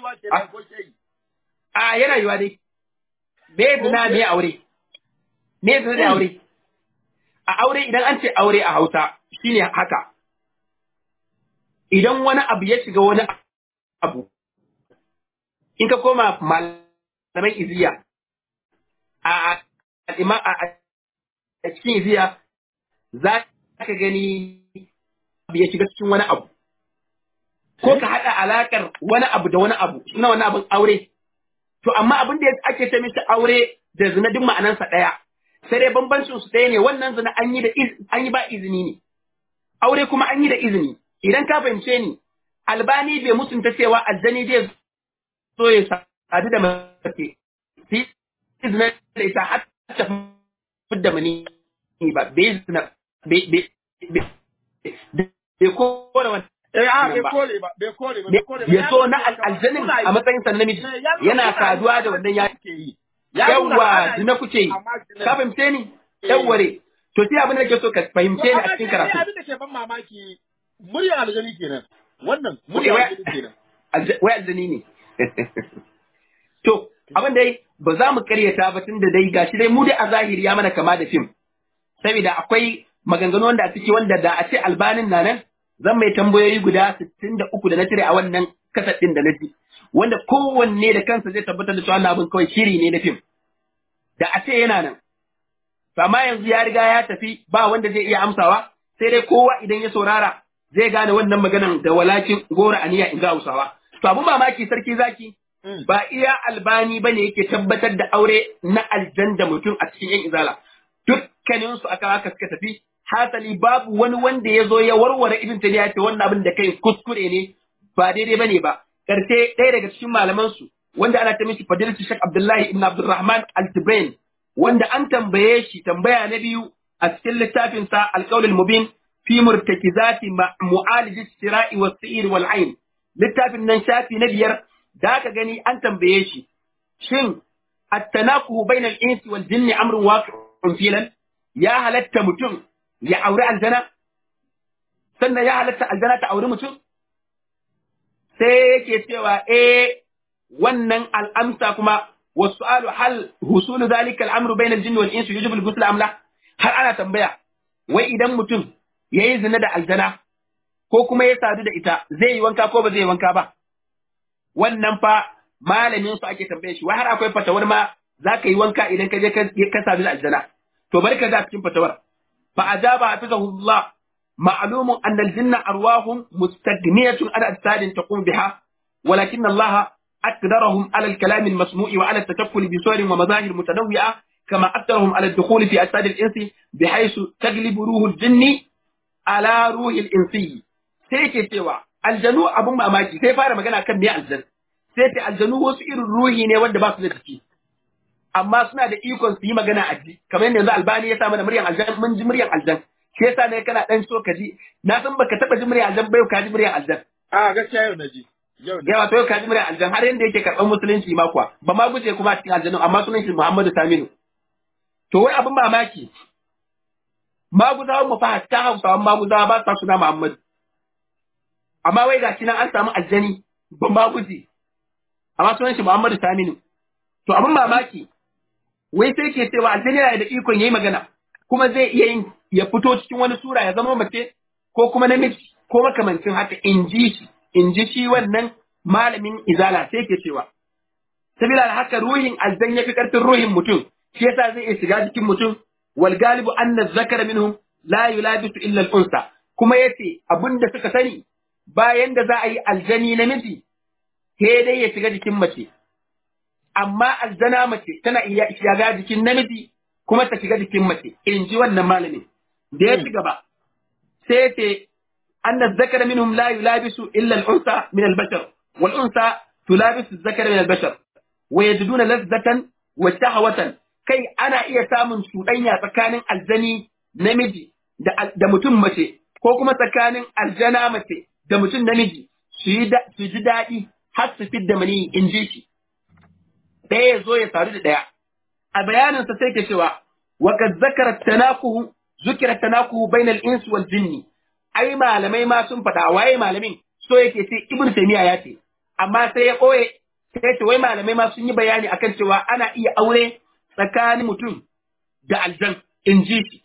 a yana yiwa dai me zina me aure me zina da aure a aure idan an ce aure a Hausa shine haka idan wani abu ya shiga wani abu in ka koma malaman iziya a a cikin iziya za ka gani ya shiga cikin wani abu ko ka haɗa alakar wani abu da wani abu suna wani abin aure to amma abin da ake ce mishi aure da zina duk ma'anansa ɗaya sai dai bambancin su ɗaya ne wannan zina an yi da an yi ba izini ne aure kuma an yi da izini idan ka fahimce ni albani bai mutunta cewa aljani zai so ya sadu da mace sai izina da ita har ta fidda mani ba bai zina bai bai bai kore wannan Eh, a bai kore ba, bai kore ba, bai kore ba. ya so na aljanin a matsayin sa namiji yana saduwa da wannan ya ke yi. Yawwa zina kuke yi. Ka fahimce ni? Yawware. To sai abin da ke so ka fahimce ni a cikin karatu. Abin da ke ban mamaki muryar aljani kenan. Wannan muryar aljani kenan. Wai aljani ne. To abin dai ba za mu karyata ba tun da dai gashi dai mu dai a zahiri ya mana kama da fim. Saboda akwai maganganu wanda a ciki wanda da a ce albanin na nan zan mai tambayoyi guda sittin da uku da na cire a wannan kasar ɗin da na ji, wanda kowanne da kansa zai tabbatar da cewa wannan abin kawai shiri ne na fim. Da a ce yana nan. Amma yanzu ya riga ya tafi ba wanda zai iya amsawa, sai dai kowa idan ya saurara zai gane wannan maganan da walakin gora aniya in ga Hausawa. To abun mamaki sarki zaki ba iya albani ba ne yake tabbatar da aure na aljan da mutum a cikin yan izala. Dukkaninsu aka haka suka tafi hasali babu wani wanda ya zo ya warware ibn taymiya ce wannan abin da kai kuskure ne ba daidai bane ba karshe ɗaya daga cikin malaman su wanda ana ta mishi fadilatu Sheikh Abdullahi ibn Abdurrahman Al-Tibain wanda an tambaye shi tambaya na biyu a cikin littafin sa Al-Qawl Al-Mubin fi murtakizati mu'alij as-sira'i was-si'r wal-ayn littafin nan shafi na biyar da ka gani an tambaye shi shin at-tanaquhu bayna al-insi wal-jinni amrun waqi'un filan ya halatta mutum ya auri aljana sannan ya halatta aljana ta auri mutum sai yake cewa eh wannan al'amsa kuma wasu'alu hal husulu zalika al'amru bayna al-jinni wal insi yujibu al-ghusl am la har ana tambaya wai idan mutum yayi zina da aljana ko kuma ya sadu da ita zai yi wanka ko ba zai yi wanka ba wannan fa malamin su ake tambaye shi wai har akwai fatawar ma zaka yi wanka idan ka je ka sadu da aljana to bari ka ga cikin fatawar فأجاب حفظه الله معلوم أن الجن أرواح مستغنية عن أجساد تقوم بها ولكن الله أقدرهم على الكلام المسموع وعلى التشكل بصور ومظاهر متنوعة كما أقدرهم على الدخول في أجساد الإنس بحيث تغلب روح الجن على روح الإنسي سيكي سوى الجنو أبو ماماكي سيفار مغانا كم مئة الجن سيكي الجنو وسئر الروحي نيوان دباس لتكي amma suna da ikon su yi magana a ji kamar yadda yanzu albani ya sa mana muryan aljan mun ji muryan aljan shi yasa ne kana dan so ka ji na san baka taba ji muryan aljan bai ka ji muryan aljan a gaskiya yau na ji yau ya wato yau ka ji muryan aljan har yanda yake karban musulunci ma kuwa ba ma guje kuma a cikin aljannu amma sunan shi Muhammadu Saminu to wai abin mamaki maguzawan mu fa hatta Hausawan maguzawa ba sa suna Muhammadu amma wai gashi nan an samu aljani ba ma guje amma sunan shi Muhammadu Saminu to abin mamaki wai sai ke cewa aljani yana da ikon yayi magana kuma zai iya yin ya fito cikin wani sura ya zama mace ko kuma namiji ko makamancin haka in ji shi in ji shi wannan malamin izala sai ke cewa sabila da haka ruhin aljan ya fi karfin ruhin mutum shi yasa zai iya shiga jikin mutum wal galibu anna zakara minhum la yulabisu illa al unsa kuma yace abinda suka sani bayan da za a yi aljani namiji sai dai ya shiga jikin mace amma aljana mace tana iya shiga jikin namiji kuma ta shiga jikin mace in ji wannan malamin da ya ci gaba sai ce anna zakara minhum la yulabisu illa al-unsa min al-bashar wal unsa tulabisu zakara min al-bashar wa yajiduna lazzatan wa shahwatan kai ana iya samun cuɗanya tsakanin aljani namiji da da mutum mace ko kuma tsakanin aljana mace da mutum namiji su yi su ji daɗi har su fidda mani in ji shi ɗaya ya zo ya sadu da ɗaya. A bayaninsa sai ke cewa, wa kad zakara tanakuhu, zukira tanakuhu bainal insi wal jinni. Ai malamai ma sun faɗa, waye malamin so yake ce Ibn Taymiyyah ya ce, amma sai ya ɓoye, sai ce wai malamai ma sun yi bayani akan cewa ana iya aure tsakanin mutum da aljan in ji shi.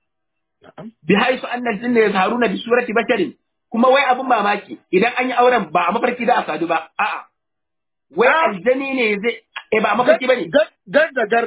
Bi haisu annal jinna yazharuna bi surati basharin, kuma wai abin mamaki idan an yi auren ba a mafarki da a sadu ba, a'a. Wai aljani ne zai eh ba mafarki bane gar da gar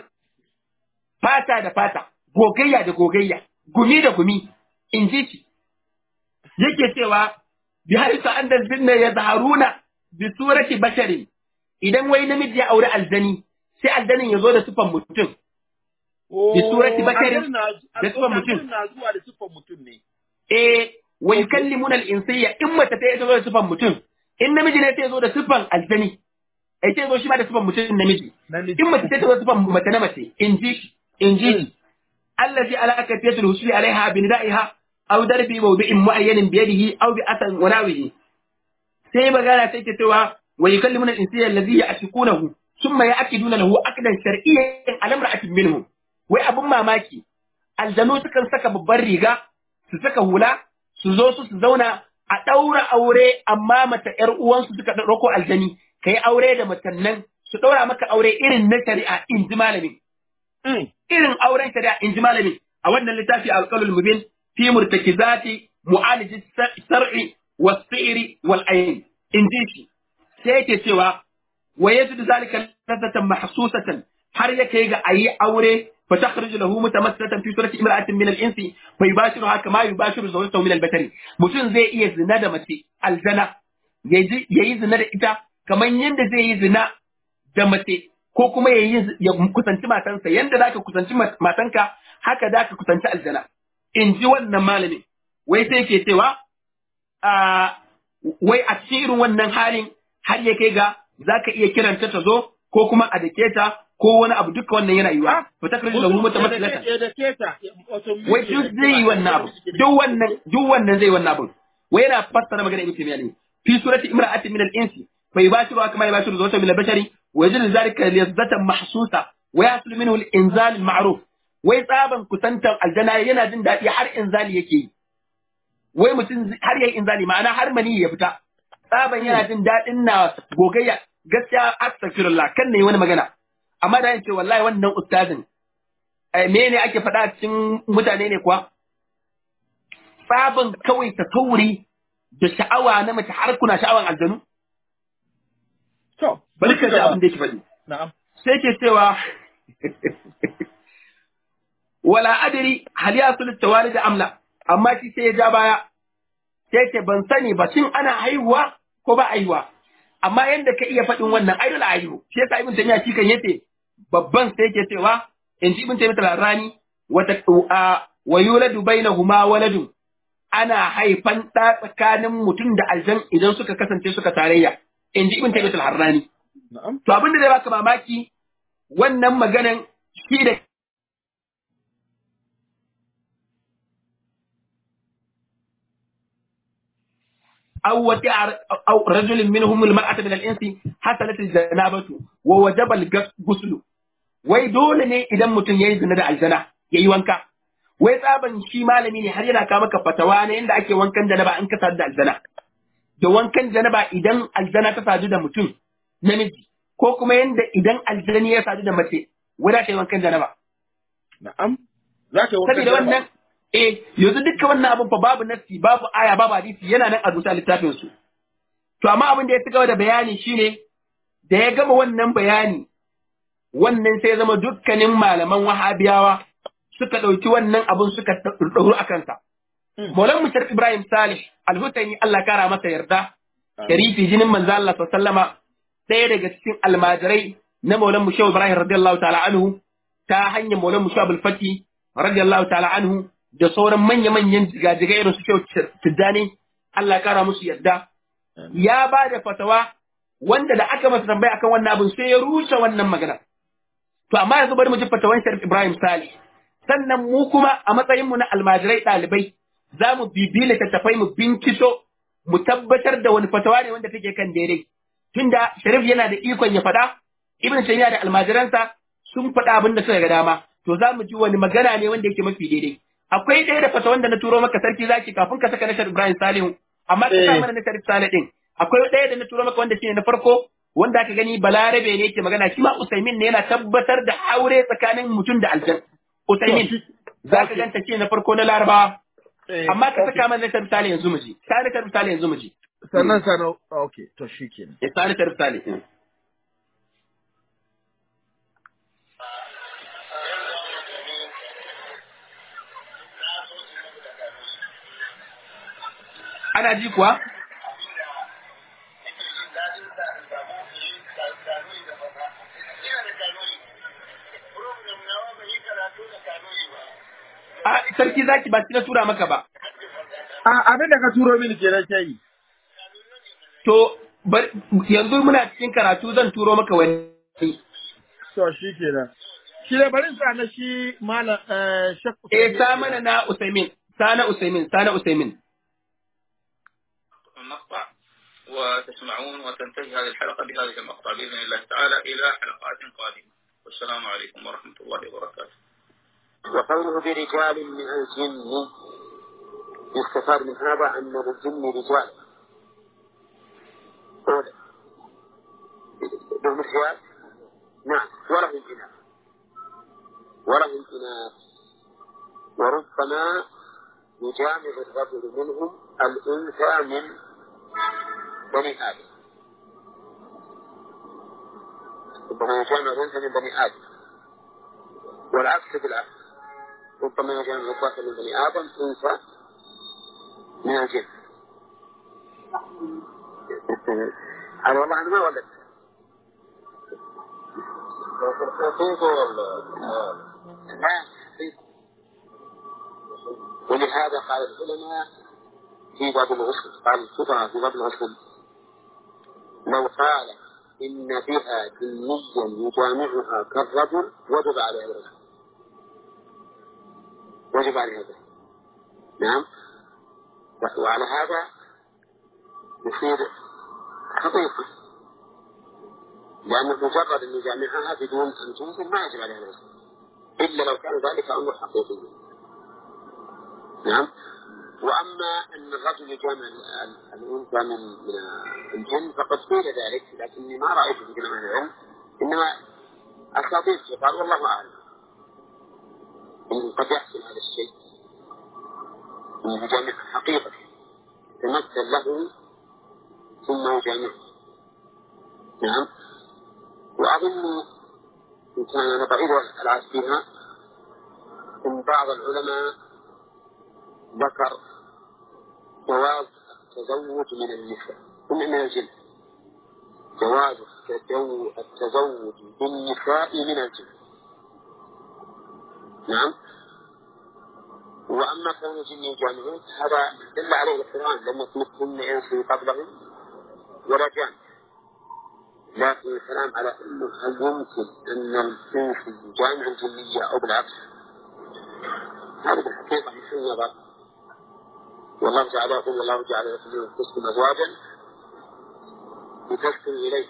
fata da fata gogayya da gogayya gumi da gumi in ji shi yake cewa bi harisa annal jinna yazharuna bi surati basharin idan wai namiji ya aure aljani sai aljanin ya zo da sifan mutum bi surati basharin da sifan mutum na zuwa da sifan mutum ne eh wa yukallimuna al-insiyya in mata ta zo da sifan mutum in namiji ne ta zo da sifan aljani ai ta zo shi ma da sifan mutum namiji in mace ta zo da sifan mace na mace in ji in ji allazi ala kafiyatul husuli alaiha bi nida'iha aw darbi mawdi'in mu'ayyanin bi yadihi aw bi asan wa nawihi sai magana sai ke cewa wa yukallimuna al-insiyya allazi ya'tiqunahu thumma ya'kiduna lahu aqdan shar'iyyan ala imra'atin minhum wai abun mamaki aljanu sukan saka babbar riga su saka hula su zo su su zauna a daura aure amma mata ƴar uwansu suka dauko aljani kai aure da matan nan su daura maka aure irin na shari'a in ji malamin irin auren shari'a in ji malamin a wannan littafi alqalul mubin fi murtakizati mu'alij sar'i was-si'ri wal-ayn in ji shi sai yake cewa wa yajidu zalika ladatan mahsusatan har yake ga ayi aure fa takhruju lahu mutamassilatan fi surati imra'atin min al-insi fa yubashiruha kama yubashiru zawjatahu min al-batari mutun zai iya zina da mace aljana yayi yayi zina da ita kaman yanda zai yi zina da mace ko kuma yayi ya kusanci matansa yanda zaka kusanci matanka haka zaka kusanci aljana in ji wannan malami wai sai yake cewa a wai a cikin wannan halin har ya kai ga zaka iya kiranta ta zo ko kuma a dake ta ko wani abu duka wannan yana yiwa fa takriju lahu mutamassilatan wai duk zai yi wannan abu duk wannan duk wannan zai wannan abu wai yana fassara magana ibn taymiya ne fi surati imra'atin min al-insi fa yubashiru kama yubashiru zawjatan min al-bashari wa yajidu dhalika liyazzatan mahsusa wa yasul minhu al-inzal al-ma'ruf wai tsaban kusantan aljana yana jin dadi har inzali yake yi wai mutum har yayi inzali ma'ana har mani ya fita tsaban yana jin dadin na gogayya gaskiya astaghfirullah kan ne wani magana amma da yace wallahi wannan ustazin me ne ake faɗa cikin mutane ne kuwa tsaban kawai tasawuri da sha'awa na mace har kuna sha'awan aljanu to barka da abin da yake faɗi na'am sai ke cewa wala adri hal yasul tawalid amla amma shi sai ya ja baya sai ce ban sani ba shin ana haihuwa ko ba haihuwa amma yanda ka iya faɗin wannan ai dole haihu shi yasa ibn taymiya shi kan yace babban sai yake cewa in ji ibn taymiya al-rani wa wa yuladu bainahuma waladun ana haifan ɗa tsakanin mutum da aljan idan suka kasance suka tarayya in ji ibn taymiya al-harrani na'am to abin da zai baka mamaki wannan maganan shi da أو وتع أو رجل منهم المرأة من الإنس حصلت الجنابة ووجب الغسل wai dole ne idan mutum yayi zina da aljana yayi wanka wai tsaban shi malami ne har yana ka maka fatawa ne inda ake wankan janaba an ka sadu da aljana da wankan janaba idan aljana ta sadu da mutum namiji ko kuma yanda idan aljani ya sadu da mace wai za ta yi wankan janaba na'am za ta yi wankan saboda wannan eh yanzu dukkan wannan abun fa babu nassi babu aya babu hadisi yana nan a rubuta littafin su to amma abin da ya fi da bayani shine da ya gama wannan bayani wannan sai ya zama dukkanin malaman wahabiyawa suka ɗauki wannan abun suka ɗauru a kansa. Maulan Mushar Ibrahim Salih Al-Hutaini Allah kara masa yarda, sharifi jinin manzo Allah sallama ɗaya daga cikin almajirai na Maulan Mushar Ibrahim radiyallahu ta'ala anhu ta hanyar Maulan Mushar Abul Fati radiyallahu ta'ala anhu da sauran manya-manyan jigajigai irin su Shehu Tijjani Allah kara musu yarda. Ya ba da fatawa wanda da aka masa tambaya akan wannan abin sai ya rushe wannan magana. To amma yanzu bari mu ji fatawan Sharif Ibrahim Salih. Sannan mu kuma a matsayin mu na almajirai ɗalibai za mu bibi littattafai mu bincito mu tabbatar da wani fatawa ne wanda take kan daidai. Tunda Sharif yana da ikon ya faɗa, Ibn Taymiyyah da almajiransa sun faɗa abin da suka ga dama. To za mu ji wani magana ne wanda yake mafi daidai. Akwai ɗaya da fatawan da na turo maka sarki zaki kafin ka saka na Sharif Ibrahim Salihu. Amma ka sa mana na Sharif Salih ɗin. Akwai ɗaya da na turo maka wanda shine na farko wanda aka gani balarabe ne yake magana shi ma Usaimin ne yana tabbatar da aure tsakanin mutum da aljan. Usaimin za ka ganta ce na farko na Larabawa. Amma ka saka mana na misali yanzu mu ji. Sani ta misali yanzu mu ji. Sannan sano okay to shikenan. Eh sani ta misali. ana ji kuwa a sarki zaki ba na tura maka ba a abin da ka turo mini kenan kai to yanzu muna cikin karatu zan turo maka wani to shi kenan shi ne bari sa na shi malam eh shakku eh sa mana na Usaimin sana Usaimin sana Usaimin المقطع وتسمعون وتنتهي هذه الحلقة بهذه المقطع بإذن الله تعالى إلى حلقات قادمة والسلام عليكم ورحمة الله وبركاته. وقوله برجال من الجن يستفاد من هذا أن للجن رجال بالمسيات نعم ولهم إناث ولهم إناث وربما يجامع الرجل منهم الأنثى من بني آدم ربما يجامع الأنثى من بني آدم والعكس بالعكس ربما يجامع الذكر من بني آدم أنثى من الجن. هذا والله أنا ما ولدت ولهذا قال العلماء في باب الغسل قال الفقهاء في باب الغسل لو قال إن بها جنيا يجامعها كالرجل وجب عليها الغسل وجب عليها الغسل نعم وعلى هذا يصير خطيئة لأنه مجرد أن يجامعها بدون أن تنزل ما يجب عليها الغسل إلا لو كان ذلك أمر حقيقي نعم. وأما أن الرجل يجامع الأنثى من الجن فقد قيل ذلك لكني ما رأيت في جماعة العلم إنما أساطير قال والله أعلم إن قد يحصل هذا الشيء أن يجامع حقيقة تمثل له ثم يجامع نعم. وأظن إن كان بعيد العاد فيها إن بعض العلماء ذكر جواز التزوج من النساء من الجن جواز التزوج بالنساء من الجن نعم. وأما كون الجن يجامعون هذا دل عليه القرآن لم يطلقهن إنس قبلهم ولا جان لكن الكلام على أنه هل يمكن أن الإنس يجامع الجنية أو بالعكس هذا بالحقيقة في النظر والله تعالى يقول الله جعل لكم من أنفسكم أزواجا لتسكنوا إليه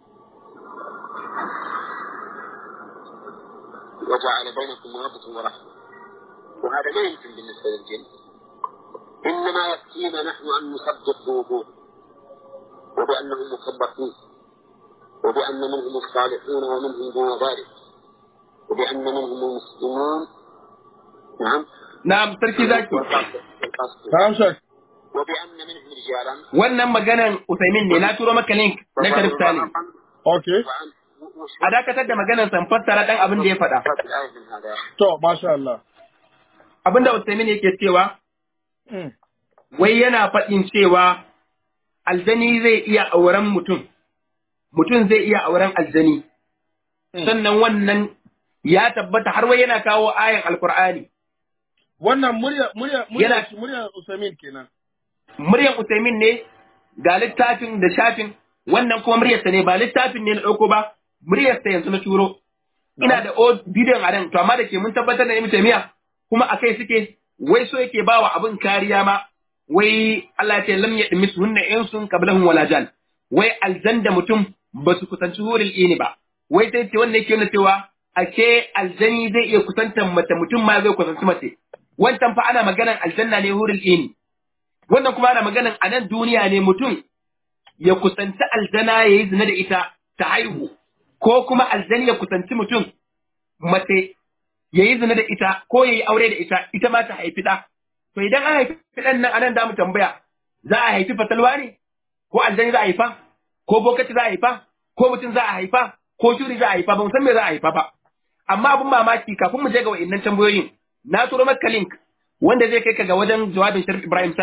وجعل بينكم مودة ورحمة وهذا ما يمكن بالنسبة للجن إنما يكفينا نحن أن نصدق بوجوده وبأنهم مكبرين وبأن منهم الصالحون ومنهم دون ذلك وبأن منهم المسلمون نعم na'am sarki zaki na'am shek وبأن منهم رجالا wannan maganan Usaimin ne na turo maka link na Sharif Salim okay a dakatar da maganar san fassara dan abin da ya faɗa to masha Allah abinda Usaimin yake cewa wai yana faɗin cewa aljani zai iya auren mutum mutum zai iya auren aljani sannan wannan ya tabbata har wai yana kawo ayan alqur'ani wannan murya murya murya Yana- murya Usaimin kenan muryan Usaimin ne ga littafin da shafin wannan kuma muryarsa ne ba littafin ne na ɗauko ba muryarsa yanzu na turo ina da o- bidiyon a nan to amma da ke mun tabbatar da Ibn Taymiyyah kuma akai suke wai so yake bawa abin kariya ma wai Allah ya ce lam yadmis hunna insun qablahum wala jan wai aljan da mutum ba su kusanci hurul ini ba wai sai ce wannan yake nuna cewa ake aljani zai iya kusantar mace mutum ma zai kusanci mace wancan fa ana maganan aljanna ne hurul ini wannan kuma ana maganan a nan duniya ne mutum ya kusanci aljana ya yi zina da ita ta haihu ko kuma aljani ya kusanci mutum mace ya yi zina da ita ko ya yi aure da ita ita ma ta haifi ɗa to idan an haifi ɗan nan anan da mu tambaya za a haifi fatalwa ne ko aljani za a haifa ko bokati za a haifa ko mutum za a haifa ko shuri za a haifa ba mu san me za a haifa ba amma abin mamaki kafin mu je ga wa'innan tambayoyin na turo maka link wanda zai kai ka ga wajen jawabin Sharif Ibrahim Saleh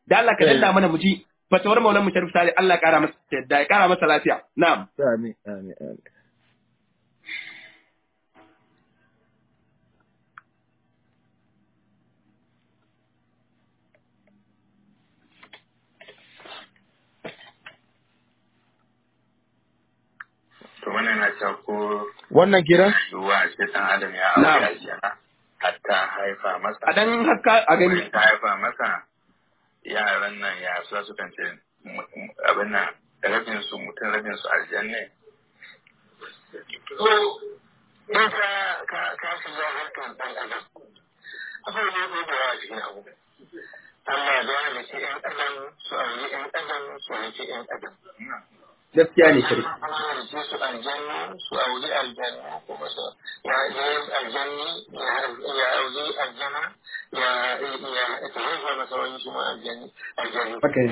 da Allah ka danda mana mu ji fatawar Maulan mu Sharif Salih Allah ya kara masa yadda ya kara masa lafiya na'am amin amin amin to wannan na cewa ko wannan kira yiwuwa ce dan adam ya aure aljanna hatta haifa masa a dan haka a gani ta haifa masa yaran nan ya su su kance abin nan rabin su mutum rabin su aljanna to in ka ka ka shiga harkar dan adam akwai ne da yawa cikin abu Allah da ya ce ɗan adam su aure ɗan adam su haifi ɗan adam gaskiya ne Sharif ce su aljanna su aure aljanna kuma su ya ya aljanni ya aure aljanna ya ya ta haifa masa wani shi ma aljanni aljanni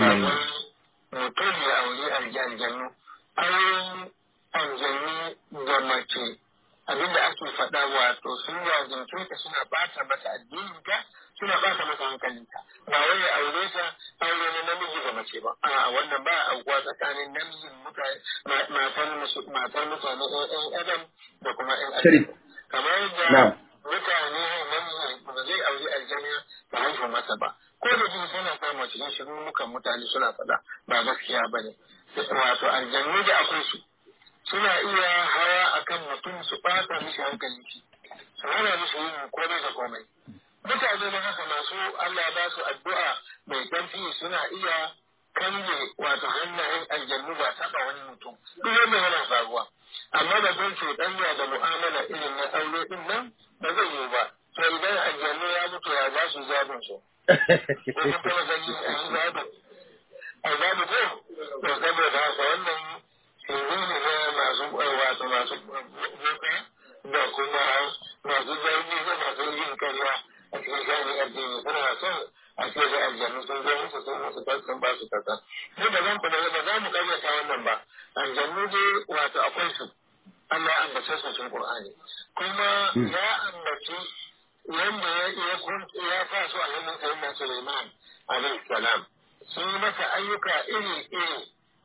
mutum ya aure aljannu auren aljanni da mace abinda ake faɗa wato sun wajince ta suna ɓata mata addininta suna ɓata mata hankalinta ba wai ya aure ta aure na namiji da mace ba a wannan ba a aukuwa tsakanin namijin mutane matar matar mutane ɗan adam da kuma ɗan adam kamar yadda mutane namiji ba zai aure aljanna ta haifa masa ba ko da jin suna samun cikin shirunukan mutane suna faɗa ba gaskiya ba ne wato aljannu da akwai su suna iya hawa akan mutum su ɓata mishi hankali shi su hana mishi yin komai da komai mutane na haka masu Allah ba su addu'a mai ƙarfi suna iya kange wato hannayen aljannu ba taɓa wani mutum duk wanda yana faruwa amma da don cuɗanya da mu'amala irin na aure ɗin nan ba zai yiwu ba to idan aljannu ya mutu ya za su zabin su ko kuma kuma gani a yi zabin a zabin ko to saboda haka wannan shirye ne na masu wato masu boka da kuma masu zargi da masu yin karya a cikin shani addini suna son a ce da aljannu sun zo musu sun musu sun ba su kasa mu da zan kuma ba za mu karyata wannan ba aljannu dai wato akwai su Allah ya ambace su cikin Qur'ani kuma ya ambaci yanda ya ya ya sa su a hannun sayyidina Sulaiman alaihi salam sun yi masa ayyuka iri iri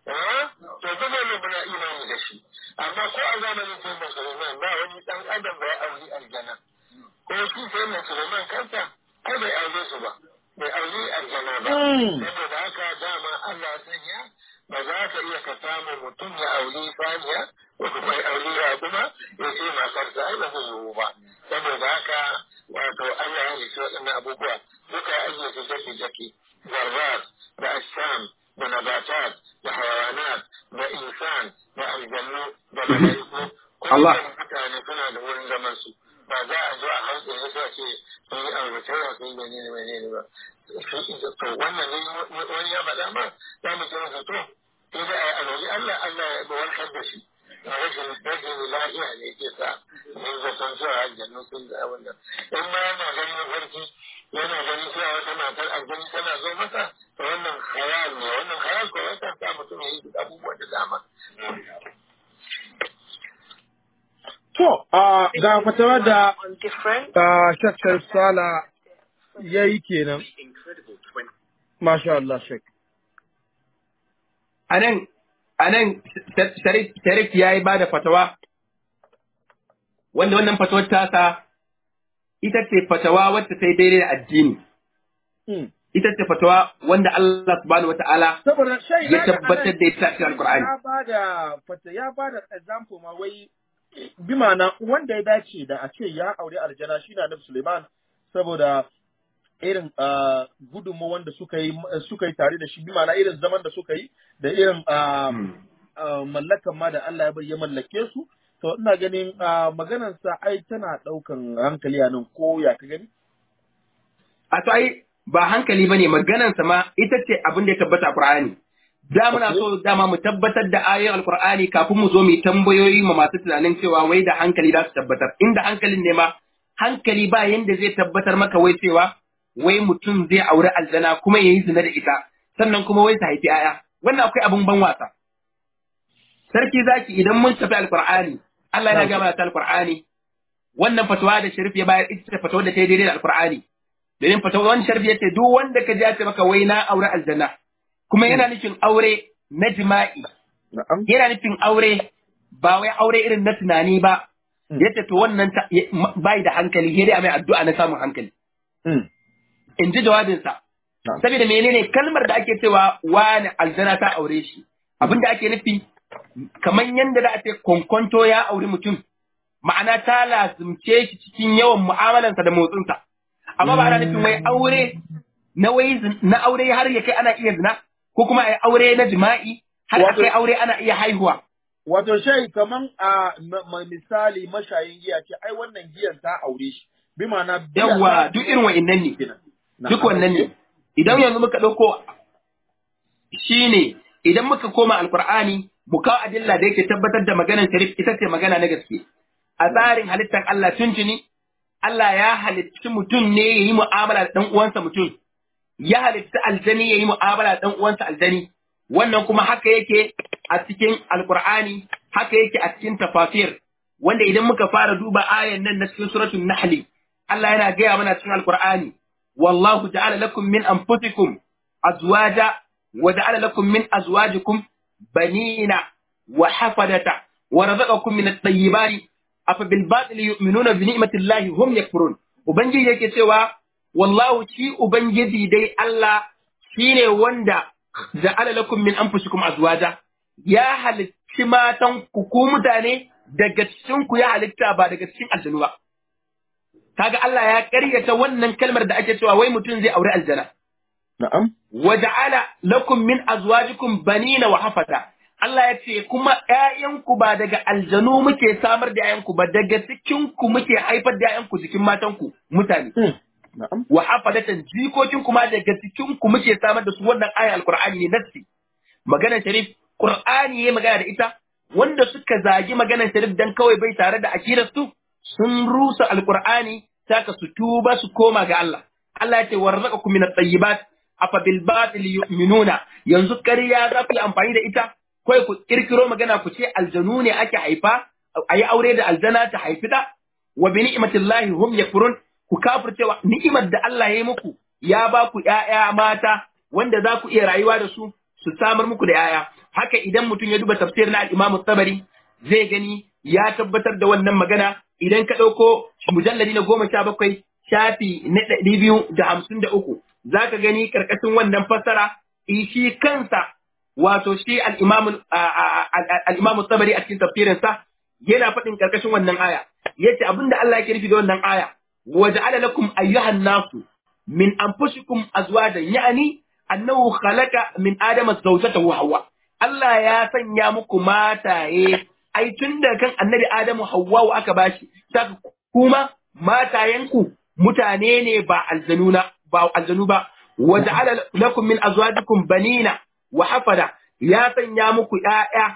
to duk wanda muna imani da shi amma ko a zamanin sayyidina Sulaiman ba wani dan adam da ya auri aljanna ko shi sayyidina Sulaiman kansa ai bai aure su ba bai aure aljanna ba saboda haka dama Allah ya sanya ba za ka iya ka samu mutum ya aure saniya ko kuma ya aure ya kuma ya ce matarsa ai ba zai yiwu ba saboda haka wato Allah ya halitta waɗannan abubuwa duka ya ajiye su dake dake zarrat da asham da nabatat da hayawanat da insan da aljannu da malaiku Allah mutane suna da wurin zaman su ba za a zo a hantsa ya sa ce sun yi auratayya sun yi menene menene ba to wannan ne wani ya faɗa ma za mu ce masa to sai da a roƙi Allah Allah ya warkar da shi rashin rashin lafiya ne ke sa mun zaton cewa aljannu sun da abin nan in ma yana ganin mafarki yana ganin cewa wata matar aljannu tana zo masa to wannan khayal ne wannan khayal ko wata sa mutum ya yi abubuwa da dama. To, ga fatawa da Shek Sala ya yi kenan. Masha Allah, Shek. A nan, a nan, Sharif ya yi ba da fatawa, wanda wannan fatawar tasa ita ce fatawa wadda ta yi daidai da addini. Ita ce fatawa wanda Allah subhanahu wa ta'ala ya tabbatar da ita cikin Al-Qur'ani. Ya ba da fata, ya ba da example ma wai bi ma'ana wanda ya dace da a ce ya aure aljana shi na Nabi Suleiman saboda irin gudunmu da suka yi suka yi tare da shi bi ma'ana irin zaman da suka yi da irin mallakan ma da Allah ya mallake su to ina ganin maganar sa ai tana daukan hankali a nan ko ya ka gani a to ai ba hankali bane maganar sa ma ita ce abin da ya tabbata a Qur'ani da muna so dama mu tabbatar da ayoyin Alkur'ani kafin mu zo mu tambayoyi ma masu tunanin cewa wai da hankali za su tabbatar inda hankalin ne ma hankali ba yanda zai tabbatar maka wai cewa wai mutum zai auri aljana kuma yayi zina da ita sannan kuma wai ta haifi aya wannan akwai abun ban wasa sarki zaki idan mun tafi Alkur'ani Allah yana gaba da Alkur'ani wannan fatawa da Sharif ya bayar ita fatawa da ta daidai da Alkur'ani domin fatawan sharbi yace duk wanda ka ji ya ce maka wai na aure aljanna kuma yana nufin aure na jima'i na'am yana nufin aure ba wai aure irin na tunani ba yace to wannan bai da hankali sai dai mai addu'a na samun hankali in ji jawabinsa saboda menene kalmar da ake cewa wani aljana ta aure shi abinda ake nufi kamar yanda da ake kwankwanto ya auri mutum ma'ana ta lazumce shi cikin yawan mu'amalansa da motsinsa amma ba ana nufin wai aure na wai na aure har ya kai ana iya zina ko kuma ai aure na jima'i har a kai aure ana iya haihuwa wato shai kaman a misali mashayin giya ce ai wannan giyan ta aure shi bi ma'ana yawa duk irin wa'annan ne duk wannan ne idan yanzu muka ɗauko shi ne idan muka koma alkur'ani mu kawo adilla da yake tabbatar da maganar sharif ita ce magana na gaske a tsarin halittar Allah tuntuni Allah ya halitti mutum ne ya yi mu'amala da ɗan uwansa mutum ya halitti aljani ya yi mu'amala da ɗan uwansa aljani wannan kuma haka yake a cikin alkur'ani haka yake a cikin tafasir wanda idan muka fara duba ayan nan na cikin suratul nahl Allah yana gaya mana cikin alkur'ani والله جعل لكم من أنفسكم أزواجا وجعل لكم من أزواجكم بنين وحفدة ورزقكم من الطيبات أفبالباطل يؤمنون بنعمة الله هم يكفرون وبنجي yake cewa wallahu shi ubangiji dai Allah shine wanda ja'ala lakum min anfusikum azwaja ya halitti matan ku ku mutane daga cikin ku ya halitta ba daga cikin aljanu ba kaga Allah ya ƙaryata wannan kalmar da ake cewa wai mutum zai aure aljana. Na'am. Wa ja'ala lakum min azwajikum banina wa hafata. Allah ya ce kuma ƴaƴanku ba daga aljanu muke samar da ƴaƴanku ba daga cikin ku muke haifar da ƴaƴanku cikin matanku mutane. Na'am. Wa hafadatan jikokin kuma daga cikin ku muke samar da su wannan ayar alqur'ani ne nassi. Maganar Sharif Qur'ani ya magana da ita wanda suka zagi maganar Sharif dan kawai bai tare da akidar su sun rusa alqur'ani saka su tuba su koma ga Allah. Allah ya ce warzaqakum min at-tayyibat afa bil batil yu'minuna yanzu kariya za ku yi amfani da ita kai ku kirkiro magana ku ce aljanu ne ake haifa ayi aure da aljana ta haifi da wa bi ni'matillahi hum yakfurun ku kafircewa ni'imar da Allah ya yi muku ya ba ku ƴaƴa mata wanda za ku iya rayuwa da su su samar muku da ƴaƴa haka idan mutum ya duba tafsir na al-Imam tabari zai gani ya tabbatar da wannan magana idan ka ɗauko mujalladi na goma sha bakwai shafi na ɗari biyu da hamsin da uku za ka gani ƙarƙashin wannan fassara shi kansa wato shi al'imamu tsabari a cikin tafsirinsa yana faɗin ƙarƙashin wannan aya yace abinda Allah yake nufi da wannan aya wa ja'ala lakum ayyuhan nasu min anfusikum azwajan ya'ni annahu khalaqa min adama zawjatahu hawa Allah ya sanya muku mataye ai tun da kan annabi Adamu Hawwa aka bashi saka kuma matayenku mutane ne ba aljanuna ba aljanu ba wa ja'ala lakum min azwajikum banina wa hafada ya sanya muku ƴaƴa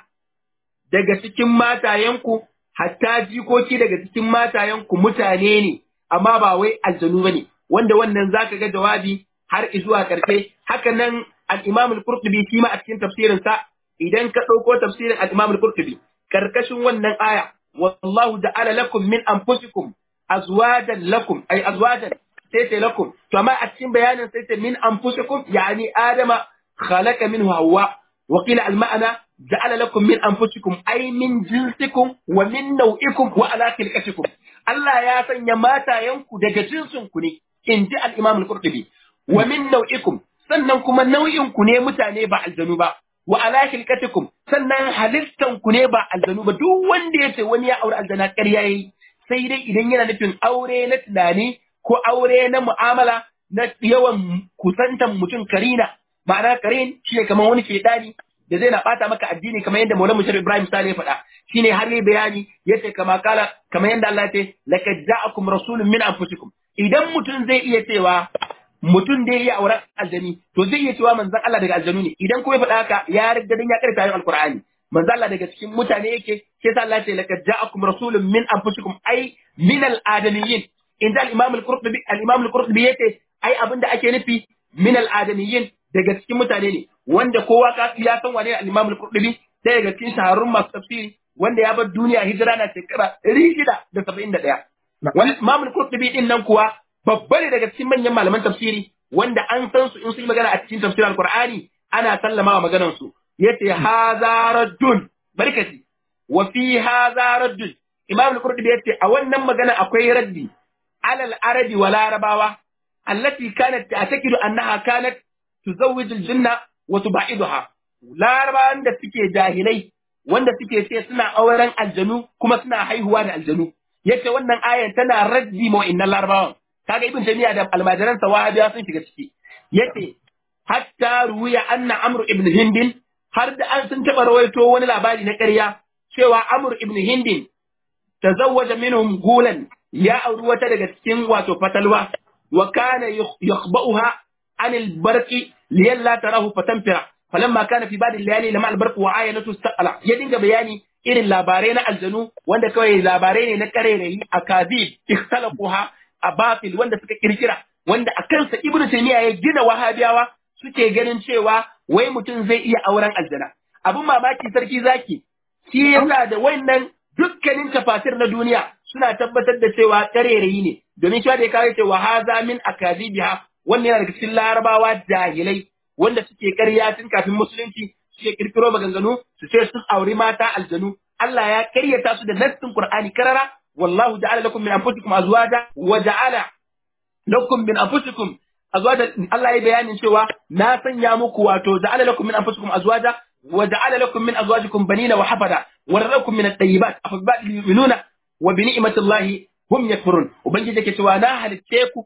daga cikin matayenku hatta jikoki daga cikin matayenku mutane ne amma ba wai aljanu bane wanda wannan zaka ga jawabi har zuwa karfe haka nan al-Imam al-Qurtubi shi ma a cikin tafsirinsa idan ka ɗauko tafsirin al-Imam al-Qurtubi karkashin wannan aya wallahu ja'ala lakum min anfusikum azwajan lakum ay azwajan sai sai lakum to amma a cikin bayanin sai sai min anfusikum yani adama khalaqa minhu hawa wa qila al ma'ana ja'ala lakum min anfusikum ay min jinsikum wa min naw'ikum wa ala khilqatikum Allah ya sanya matayenku daga jinsin ku ne inji al imam al qurtubi wa min naw'ikum sannan kuma nau'in ku ne mutane ba aljanu ba wa ala khilqatikum sannan halittan ku ne ba aljanu ba duk wanda yace wani ya aure aljana ƙarya yayi sai dai idan yana nufin aure na tunani ko aure na mu'amala na yawan kusantan mutum karina ma'ana karin shine kamar wani shedani da zai na bata maka addini kamar yadda Maulana Mushar Ibrahim Sale ya faɗa shine har yayi bayani yace kama kala kamar yadda Allah ya ce laqad ja'akum rasulun min anfusikum idan mutum zai iya cewa mutum da ya aure aljani to zai iya cewa manzon Allah daga aljanu ne idan kuma ya faɗa haka ya riga dan ya karanta ayoyin alqur'ani manzon Allah daga cikin mutane yake sai Allah ya ce laqad ja'akum rasulun min anfusikum ay min al-adamiyyin inda al-imam al-qurtubi al-imam al-qurtubi yace ai abinda ake nufi min al-adamiyyin daga cikin mutane ne wanda kowa ka ya san wane al-imam al-qurtubi sai daga cikin shahararrun masu tafsiri wanda ya bar duniya hijira na shekara ɗari shida da saba'in da ɗaya wani imam al-qurtubi din nan kuwa babba ne daga cikin manyan malaman tafsiri wanda an san su in sun yi magana a cikin tafsirin alqur'ani ana sallama wa maganar su yace hadha raddun barkati wa fi hadha raddun imam al-qurtubi yace a wannan magana akwai raddi alal arabi wa larabawa allati kanat ta'taqidu annaha kanat tuzawwij al-jinna wa tubaiduha larabawan da suke jahilai wanda suke ce suna auren aljanu kuma suna haihuwa da aljanu yace wannan ayan tana raddi ma wa'annan larabawan kaga ibn taymiya da almajiran sa wahabiya sun shiga ciki yace hatta ruwiya anna amr ibn hind har da an sun taba rawaito wani labari na ƙarya cewa amr ibn hind tazawwaja minhum gulan ya auri wata daga cikin wato fatalwa wa kana yakhba'uha an albarqi liyalla tarahu fatanfira falamma kana fi ba'd al-layali lama albarq wa ayanatu istaqala ya dinga bayani irin labarai na aljanu wanda kawai labarai ne na karerayi akadib ikhtalaquha a batil wanda suka kirkira wanda a kansa ibnu taymiya ya gina wahabiyawa suke ganin cewa wai mutum zai iya auren aljana abun mamaki sarki zaki shi yasa da wannan dukkanin tafasir na duniya suna tabbatar da cewa karerayi ne domin cewa da ya kawo cewa haza min akadibiha wannan yana daga cikin larabawa jahilai wanda suke ƙarya tun kafin musulunci suke kirkiro maganganu su ce sun auri mata aljanu Allah ya karyata su da nassin Qur'ani karara wallahu ja'ala lakum min anfusikum azwaja wa ja'ala lakum min anfusikum azwaja Allah ya bayanin cewa na sanya muku wato ja'ala lakum min anfusikum azwaja wa ja'ala lakum min azwajikum banina wa hafada wa razaqakum min at-tayyibat afa ba'd yu'minuna wa bi ni'matillahi hum yakfurun ubangiji yake cewa na halicce ku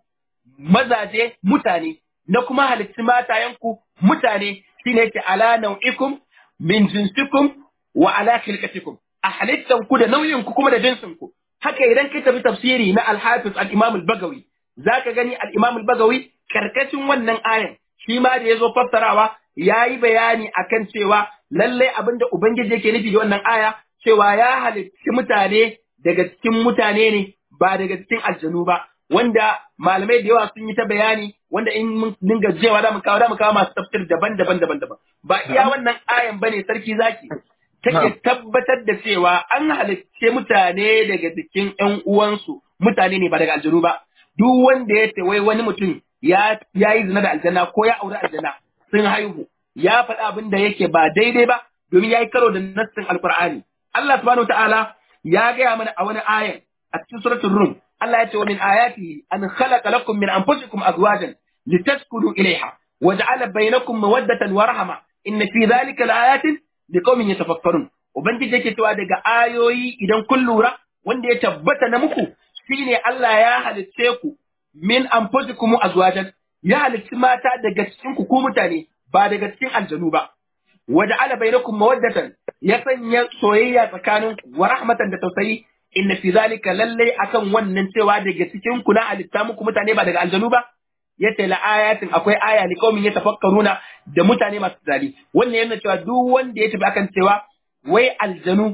mazaje mutane na kuma halitti matayenku mutane shine yake ala nau'ikum min jinsikum wa ala khilqatikum a halittan ku da nauyin ku kuma da jinsin ku haka idan ka tafi tafsiri na al-Hafiz al-Imam al-Bagawi zaka gani al-Imam al-Bagawi karkashin wannan ayan shi ma da yazo fassarawa yayi bayani akan cewa lalle abinda ubangiji yake nufi da wannan aya cewa ya halitti mutane daga cikin mutane ne ba daga cikin aljanu ba wanda malamai da yawa sun yi ta bayani wanda in mun dinga jewa da mu kawo da mu kawo masu tafsir daban-daban daban-daban ba iya wannan ayan bane sarki zaki take tabbatar da cewa an halicce mutane daga cikin ƴan uwansu mutane ne ba daga aljanu ba duk wanda ya ce wai wani mutum ya yi zina da aljanna ko ya aure aljanna sun haihu ya faɗa abin da yake ba daidai ba domin ya yi karo da nassin alqur'ani Allah subhanahu wataala ya gaya mana a wani ayan a cikin suratul rum Allah ya ce wa min ayatihi an khalaqa lakum min anfusikum azwajan litaskunu ilayha wa ja'ala bainakum mawaddatan wa rahma inna fi dhalika laayatin liqaumin yatafakkarun ubangiji yake cewa daga ayoyi idan kun lura wanda ya tabbata na muku shine Allah ya halicce ku min anfusikum azwajan ya halicci mata daga cikin ku ku mutane ba daga cikin aljanu ba wa ja'ala bainakum mawaddatan ya sanya soyayya tsakaninku wa rahmatan da tausayi inna fi zalika lallai akan wannan cewa daga cikin ku na halitta muku mutane ba daga aljanu ba yace la ayatin akwai aya ne kaumin ya tafakkaruna da mutane masu tsari wannan yana cewa duk wanda ya tafi akan cewa wai aljanu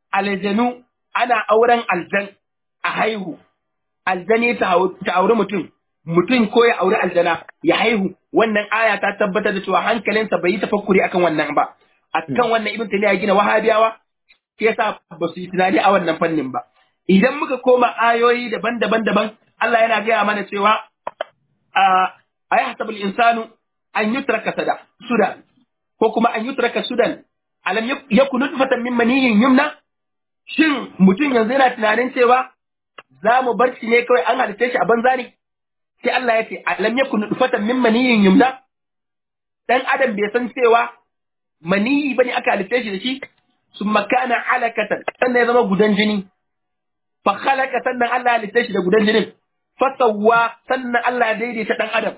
aljanu ana auren aljan a haihu aljani ta auri mutum mutum ko ya auri aljana ya haihu wannan aya ta tabbatar da cewa hankalinsa bai yi tafakkuri akan wannan ba akan wannan ibn taymiya ya gina wahabiyawa ke yasa ba su yi tunani a wannan fannin ba idan muka koma ayoyi daban-daban daban Allah yana gaya mana cewa a yahsabu al-insanu an yutraka sada sudan ko kuma an yutraka sudan alam yakun nutfatan min maniyyin yumna shin mutum yanzu yana tunanin cewa za mu bar shi ne kawai an halitta shi a banza ne sai Allah ya ce alam yakun nutfatan min maniyyin yumna dan adam bai san cewa maniyi bane aka halitta shi da shi ثم كان علقة sannan ya zama gudan jini fa khalaqa sannan Allah ya halitta shi da gudan jinin fa sawwa sannan Allah ya daidaita dan adam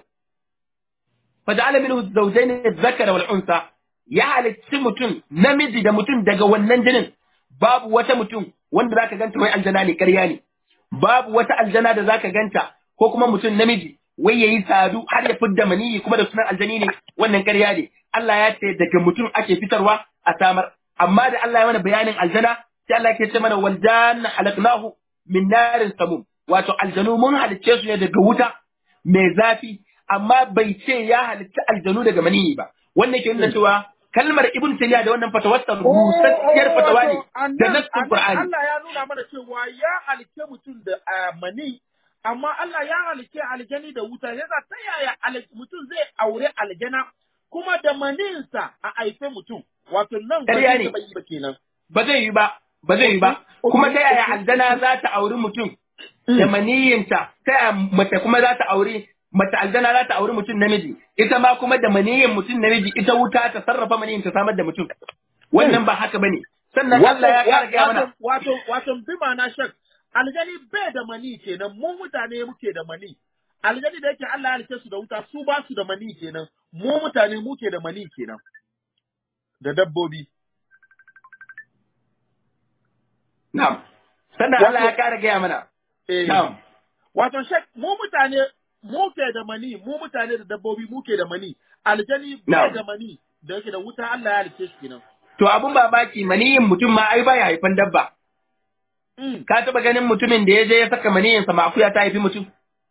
fa ja'ala minhu zawjayn adh-dhakara wal unsa ya halitta mutum namiji da mutum daga wannan jinin babu wata mutum wanda zaka ganta wai aljana ne ƙarya ne babu wata aljana da zaka ganta ko kuma mutum namiji wai yayi sadu har ya fidda maniyi kuma da sunan aljani ne wannan ƙarya ne Allah ya ce daga mutum ake fitarwa a samar amma da Allah ya mana bayanin aljana sai Allah ke ce mana wal janna halaqnahu min narin samum wato aljanu mun halicce su ne daga wuta mai zafi amma bai ce ya halicci aljanu daga maniyi ba wannan ke nuna cewa kalmar ibn tayyiba da wannan fatawa ta rusassiyar fatawa ne da nassin qur'ani Allah ya nuna mana cewa ya halicce mutum da mani amma Allah ya halice aljani da wuta, yasa ta yaya mutum zai aure aljana kuma da maninsa a haife mutum, wato nan ba zai taɓa yi ba kenan. Ba zai yi ba, ba zai yi ba, kuma ta yaya aljana za ta auri mutum da maniyinta, ta yaya mace kuma za ta auri, mace aljana za ta auri mutum namiji, ita ma kuma da maniyin mutum namiji, ita wuta ta sarrafa maniyin ta samar da mutum. Wannan ba haka bane. Sannan Allah ya kara gaya mana. Wato, wato, bi ma'ana shak, aljani bai da mani kenan, mu mutane muke da mani. Aljani da yake Allah ya halice su da wuta, su ba su da mani kenan, mu mutane muke da mani kenan. Da dabbobi. Na'am. Sannan Allah ya kara gaya mana. Eh. Na'am. Wato shak, mu mutane muke da mani, mu mutane da dabbobi muke da mani. Aljani bai da mani, da yake da wuta Allah ya halice shi kenan. To abun babaki maniyin mutum ma ai baya haifan dabba. Ka taba ganin mutumin da ya je ya saka maniyinsa ma akuya ta haifi mutum?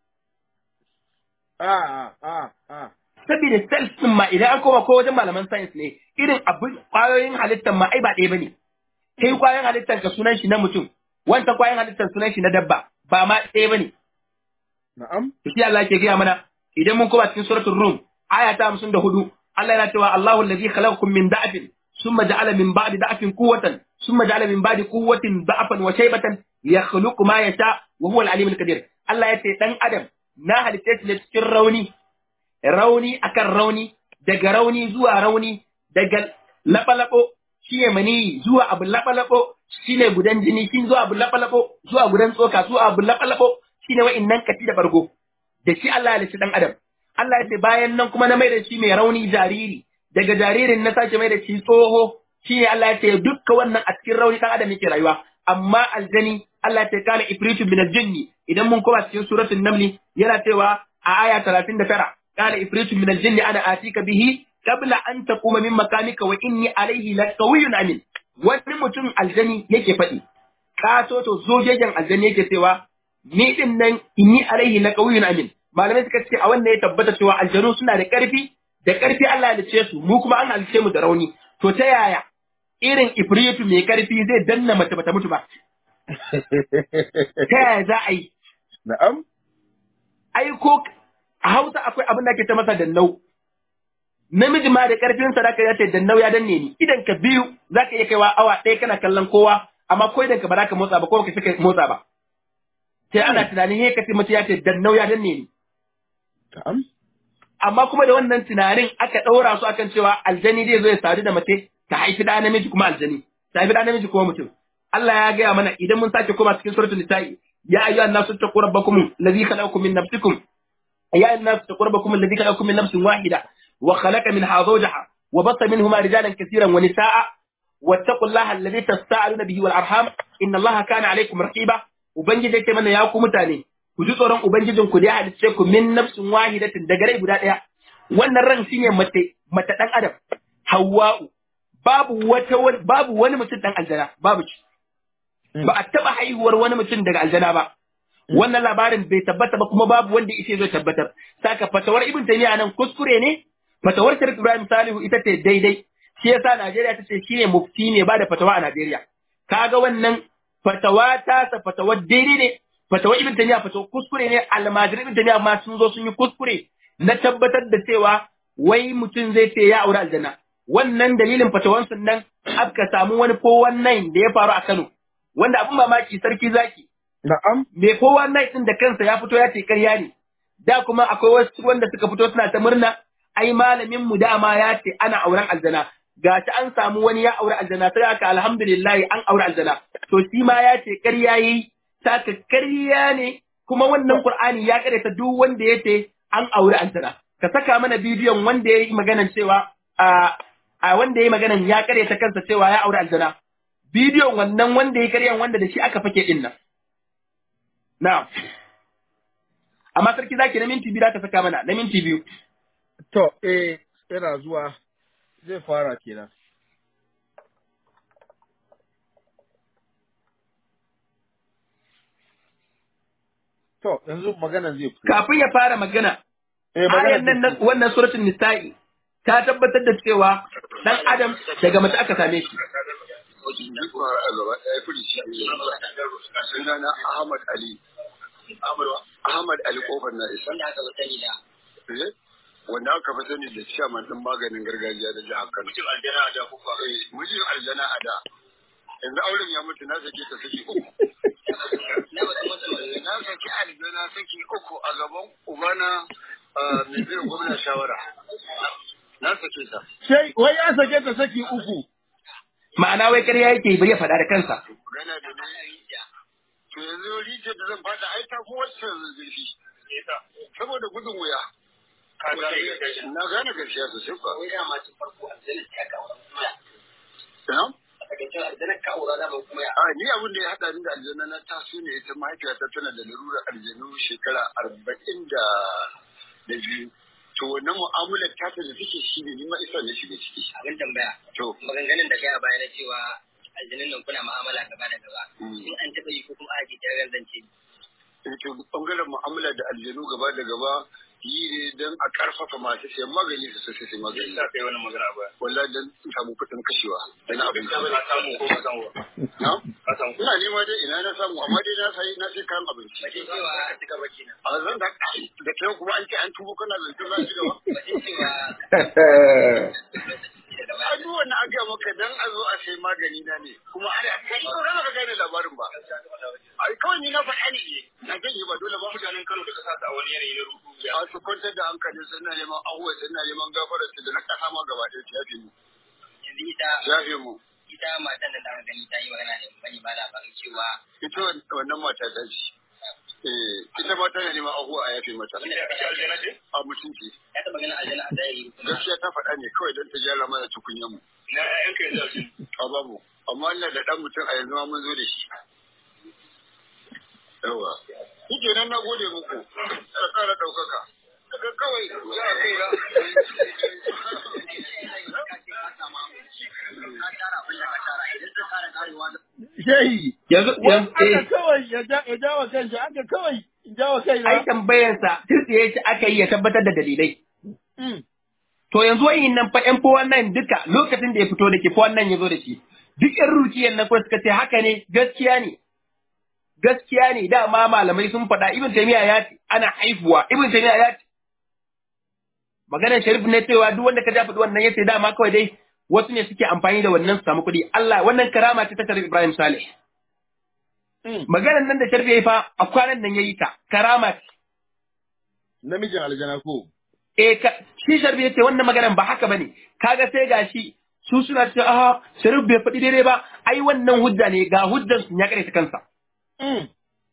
Ah, ah, ah. Saboda cells din ma idan an koma ko wajen malaman science ne, irin abin kwayoyin halittar ma ai ba ɗaya bane. Kai kwayoyin halittar ka sunan shi na mutum, wanda kwayoyin halittar sunan shi na dabba, ba ma ɗaya bane. Na'am. Sai Allah ke gaya mana, idan mun koma cikin suratul Rum, aya ta hamsin da hudu, Allah yana cewa Allahu allazi khalaqakum min da'fin ثم جعل من بعد ضعف قوة ثم جعل من بعد قوة ضعفا وشيبة يخلق ما يشاء وهو العليم القدير الله yace dan adam na halitta shi cikin rauni rauni akan rauni daga rauni zuwa rauni daga labalabo shine mani zuwa abu labalabo shine gudan jini shin zuwa abu labalabo zuwa gudan tsoka zuwa abu labalabo shine wa'innan kati da bargo da shi Allah ya halitta dan adam Allah yace bayan nan kuma na mai da shi mai rauni jariri daga jaririn na sake mai da shi tsoho shi ne Allah ya ce dukka wannan a cikin rauni ɗan adam yake rayuwa amma aljani Allah ya ce kana ifritu min aljinni idan mun koma cikin suratul naml yana cewa a aya talatin da tara kana ifritu min aljinni ana atika bihi qabla an taquma min makanika wa inni alayhi laqawiyyun amin wani mutum aljani yake faɗi kaso to zogegen aljani yake cewa ni din nan inni alayhi laqawiyyun amin malamai suka ce a wannan ya tabbata cewa aljanu suna da ƙarfi da ƙarfi Allah ya halice su mu kuma an halice mu da rauni to ta yaya irin ifritu mai ƙarfi zai danna mace bata mutu ba ta yaya za a yi na'am ai ko a Hausa akwai abin da ake ta masa dannau namiji ma da ƙarfin sa zaka yace dannau ya danne ni idan ka biyu zaka iya kaiwa awa ɗaya kana kallon kowa amma ko idan ka ba za ka motsa ba ko ka saka motsa ba sai ana tunanin he ka ce mace ya ce dannau ya danne ni na'am amma kuma da wannan tunanin aka ɗaura su akan cewa aljani zai zo ya sadu da mace ta haifi ɗa namiji kuma aljani ta haifi ɗa namiji kuma mutum Allah ya gaya mana idan mun sake koma cikin suratul nisa'i ya ayyuhan nasu taqu rabbakum alladhi khalaqakum min nafsikum ya ayyuhan nasu taqu rabbakum alladhi khalaqakum min nafsin wahida wa khalaqa minha zawjaha wa bassa minhuma rijalan katiran wa nisaa wattaqullaha alladhi tasaaluna bihi wal arham inna Allaha kana alaykum raqiba ubangiji yake mana ya ku mutane ku ji tsoron ubangijin ku da ya halicce ku min nafsin wahidatin daga rai guda daya wannan ran shine mace mace dan adam hawwa'u babu wata babu wani mutum dan aljana babu shi ba a taba haihuwar wani mutum daga aljana ba wannan labarin bai tabbata ba kuma babu wanda yake zai tabbatar saka fatawar ibn taymiya nan kuskure ne fatawar Sharif Ibrahim Salihu ita ce daidai shi yasa Najeriya ta ce shine mufti ne ba da fatawa a Najeriya kaga wannan fatawa ta sa fatawar daidai ne fatawar ibn taymiya fatawa kuskure ne almajiri ibn taymiya ma sun zo sun yi kuskure na tabbatar da cewa wai mutum zai ce ya aure aljanna wannan dalilin fatawan nan aka samu wani four one nine da ya faru a Kano wanda abin mamaki sarki zaki na'am me four one nine din da kansa ya fito ya ce ƙarya ne da kuma akwai wasu wanda suka fito suna ta murna ai malamin mu dama ya ce ana auren aljana ga ta an samu wani ya aure aljana sai aka alhamdulillah an aure aljana to shi ma ya ce ƙarya yayi saka ƙarya ne kuma wannan Qur'ani ya ta duk wanda ya ce an aure aljana ka saka mana bidiyon wanda ya yi maganan cewa a a wanda ya yi maganan ya ta kansa cewa ya aure aljana bidiyon wannan wanda ya karyan wanda da shi aka fake din nan na'am amma sarki zaki na minti biyu da ka saka mana na minti biyu to eh yana zuwa zai fara kenan to yanzu maganan zai fito kafin ya fara magana eh ayan nan wannan suratul nisa'i ta tabbatar da cewa dan adam daga mace aka same shi Sunana Ahmad Ali Ahmad Ali Kofar na isa. Wanda aka sani da. Eh? Wanda aka fi sani da ciyaman ɗin maganin gargajiya da jihar Kano. Mijin aljana a da kuka. Eh, mijin aljana a da. Yanzu auren ya mutu na sake ta saki uku. Na saki aljana saki uku a gaban ubana mai zai gwamna shawara. Na sake ta. Sai wai ya sake ta saki uku. Ma'ana wai ƙarya yake bai ya faɗa da kansa. Gana da na yi to yanzu rijiyar da zan fada ai ta fi wacce zurfi. Saboda gudun wuya. Na gane gaskiya sosai ba. Wai dama tun farko aljanna ta kawo. Na'am? A takaice aljanna ka aura da kuma ya. A ni abin da ya haɗa ni da aljanna na taso ne ita mahaifiyata tana da larurar aljanu shekara arba'in da biyu. To wannan mu'amalar tata da take shi ne ni ma isa ne shiga ciki. Abin tambaya. To. Maganganun da kai a baya na cewa aljanun nan kuna mu'amala gaba da gaba. In an taɓa yi ko kuma ake tare zance. To bangaren mu'amala da aljanu gaba da gaba yi ne don a karfafa masu sayan magani su sai sai magani. Ina kai wani magana ba. Wallahi dan in samu kuɗin kashewa. Dan abin da ba samu ko ba samu ba. Na? Ka samu. Ina nema dai ina na samu amma dai na sai na sai kayan abinci. Ba cewa a cika ba kenan. A zan da da kai kuma an ce an tubo kana zancen za ci gaba. Ba cewa a duk wannan an gaya maka dan a zo a sai magani na ne kuma ana kai ko rana ka gane labarin ba ai kawai ni na faɗa ne na gani ba dole ba mutanen Kano da kasa ta wani yanayi na rudu a su kwantar da hankali suna neman ahuwa suna neman gafarar su da na kasa ma gaba ɗaya ta yafe mu yanzu ita yafe mu ita matan da ta gani ta yi magana da bani ba labarin cewa ita wannan mata ta ce eh ita ma tana neman ahuwa a yafe mata a mutunci ya taɓa ganin aljanna a zahiri gaskiya ta faɗa ne kawai don ta gyara mana tukunyan mu na ƴaƴanka yanzu a babu amma ina da ɗan mutum a yanzu ma mun zo da shi yawa shi kenan na gode muku ya ƙara ɗaukaka daga kawai za a kai na Shehi, Yanzu yanzu aka eh kawai ya ja ya jawa kanshi, aka kawai ya jawa kai ai na. tambayarsa tsitsiye shi aka yi ya tabbatar da dalilai. Mm. To yanzu wayin nan fa ƴan fowan nan duka lokacin da ya fito da ke fowan nan ya zo da shi. Duk ƴan rukiyan nan kuma suka ce haka ne gaskiya ne. Gaskiya ne dama malamai sun faɗa Ibn Taymiyyah ya ce ana haihuwa Ibn Taymiyyah ya ce maganar Sharif ne cewa duk wanda ka ja faɗi wannan yace dama kawai dai wasu ne suke amfani da wannan su samu kuɗi. Allah wannan karama ce ta Sharif Ibrahim Saleh. Mm. Maganar nan da Sharif ya yi fa a kwanan nan ya yi ta karama ce. Namijin aljana ko? Eh ka shi Sharif ya ce wannan maganar ba haka bane. Kaga sai gashi su suna cewa ah Sharif bai faɗi daidai ba ai wannan hujja ne ga hujjan su ya kare ta kansa. Mm.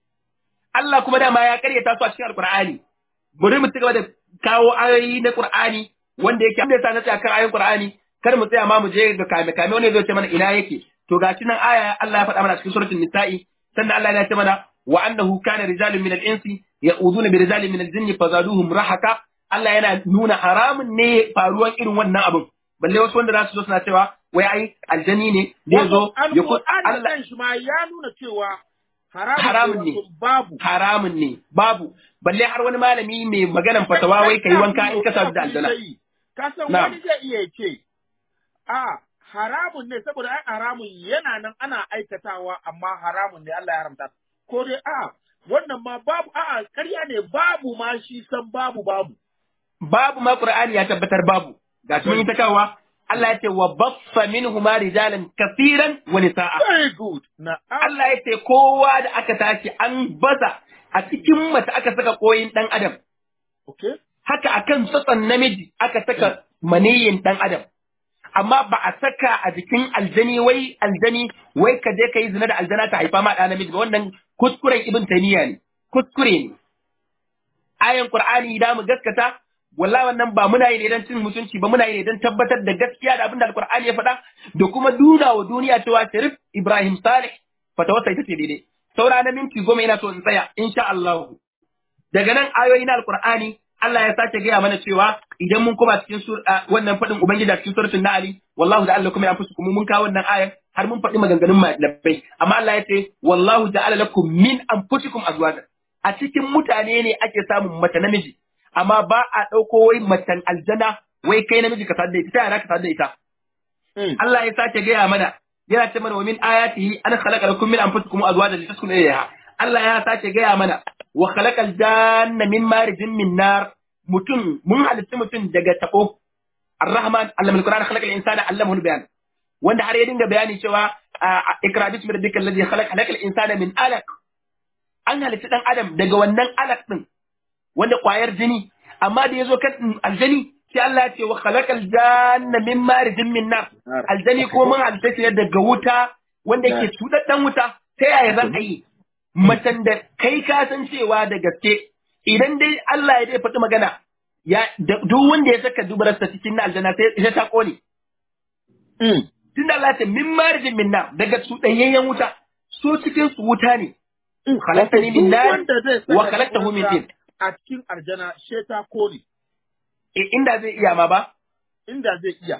Allah kuma dama ya karyata su a cikin Alƙur'ani. Bari mu ci gaba da kawo ayoyi na Qur'ani wanda yake abin da yasa na tsaya kan ayoyin Qur'ani kar mu tsaya ma mu je ga kame kame wanda zai ce mana ina yake. To gashi nan aya Allah ya faɗa mana cikin suratul Nisa'i sannan Allah ya ce mana wa annahu kana rijalun min al-insi ya'uduna bi rijalin min al-jinni fazaduhum rahaka. Allah yana nuna haramun ne faruwan irin wannan abin. Balle wasu wanda za su zo suna cewa wai ai aljani ne zai zo ya ku Allah kan shi ma ya nuna cewa haramun ne babu haramun ne babu balle har wani malami mai maganan fatawa wai kai wanka in ka sadu da aljana ka san Na'am. wani zai iya ce a haramun ne saboda ai haramun yana nan ana aikatawa amma haramun ne Allah ya haramta ko dai a wannan ma babu a ƙarya ne babu ma shi san babu babu babu ma Qur'ani ya tabbatar babu ga shi mun yi ta kawa Allah ya ce wa baffa minhuma rijalan kafiran wa nisaa very good na Allah ya ce kowa da aka tashi an baza a cikin mace aka saka koyin dan adam okay haka akan tsatsan namiji aka saka maniyin dan adam amma ba a saka a jikin aljani wai aljani wai ka je ka yi zina da aljana ta haifa ma ɗa namiji ba wannan kuskuren ibn taymiya ne kuskure ne ayan qur'ani da mu gaskata wallahi wannan ba muna yi ne don cin mutunci ba muna yi ne don tabbatar da gaskiya da abin da alqur'ani ya faɗa da kuma nuna wa duniya cewa Sharif Ibrahim Saleh fatawarsa ita ce daidai saura na minti goma ina so in tsaya insha Allah daga nan ayoyi na alqur'ani Allah ya sake gaya mana cewa idan mun koma cikin wannan faɗin Ubangiji a cikin suratul Nahl wallahu ja'ala lakum min anfusikum mun kawo wannan ayar har mun faɗi maganganun malamai amma Allah ya ce wallahu ja'ala lakum min anfusikum azwajan a cikin mutane ne ake samun mace namiji amma ba a ɗauko wai macen aljana wai kai namiji ka sadda ita ta yana ka sadda ita Allah ya sake gaya mana yana ce mana wa min ayatihi an khalaqa lakum min anfusikum azwajan litaskunu ilayha Allah ya sake gaya mana wa khalaqal janna min marijin min nar mutum mun halitta mutum daga tabo Ar-Rahman allama al-Qur'an khalaqal insana allamahu al-bayan wanda har ya dinga bayani cewa ikra bismi rabbikal ladhi khalaq khalaqal insana min alaq an halitta dan adam daga wannan alaq din wanda kwayar jini amma da yazo kan aljani sai Allah ya ce wa khalaqal janna min marijin min nar aljani ko mun halitta shi daga wuta wanda ke tudaddan wuta ta yaya zan yi macen da kai ka san cewa da gaske idan dai Allah ya dai faɗi magana ya duk wanda ya saka dubararsa cikin na aljanna sai ita ta kone tun da Allah ta min marijin min nar daga tudayayyen wuta so cikin su wuta ne khalaqtani min nar wa khalaqtahu min tin a cikin aljana she ta kone eh inda zai iya ma ba inda zai iya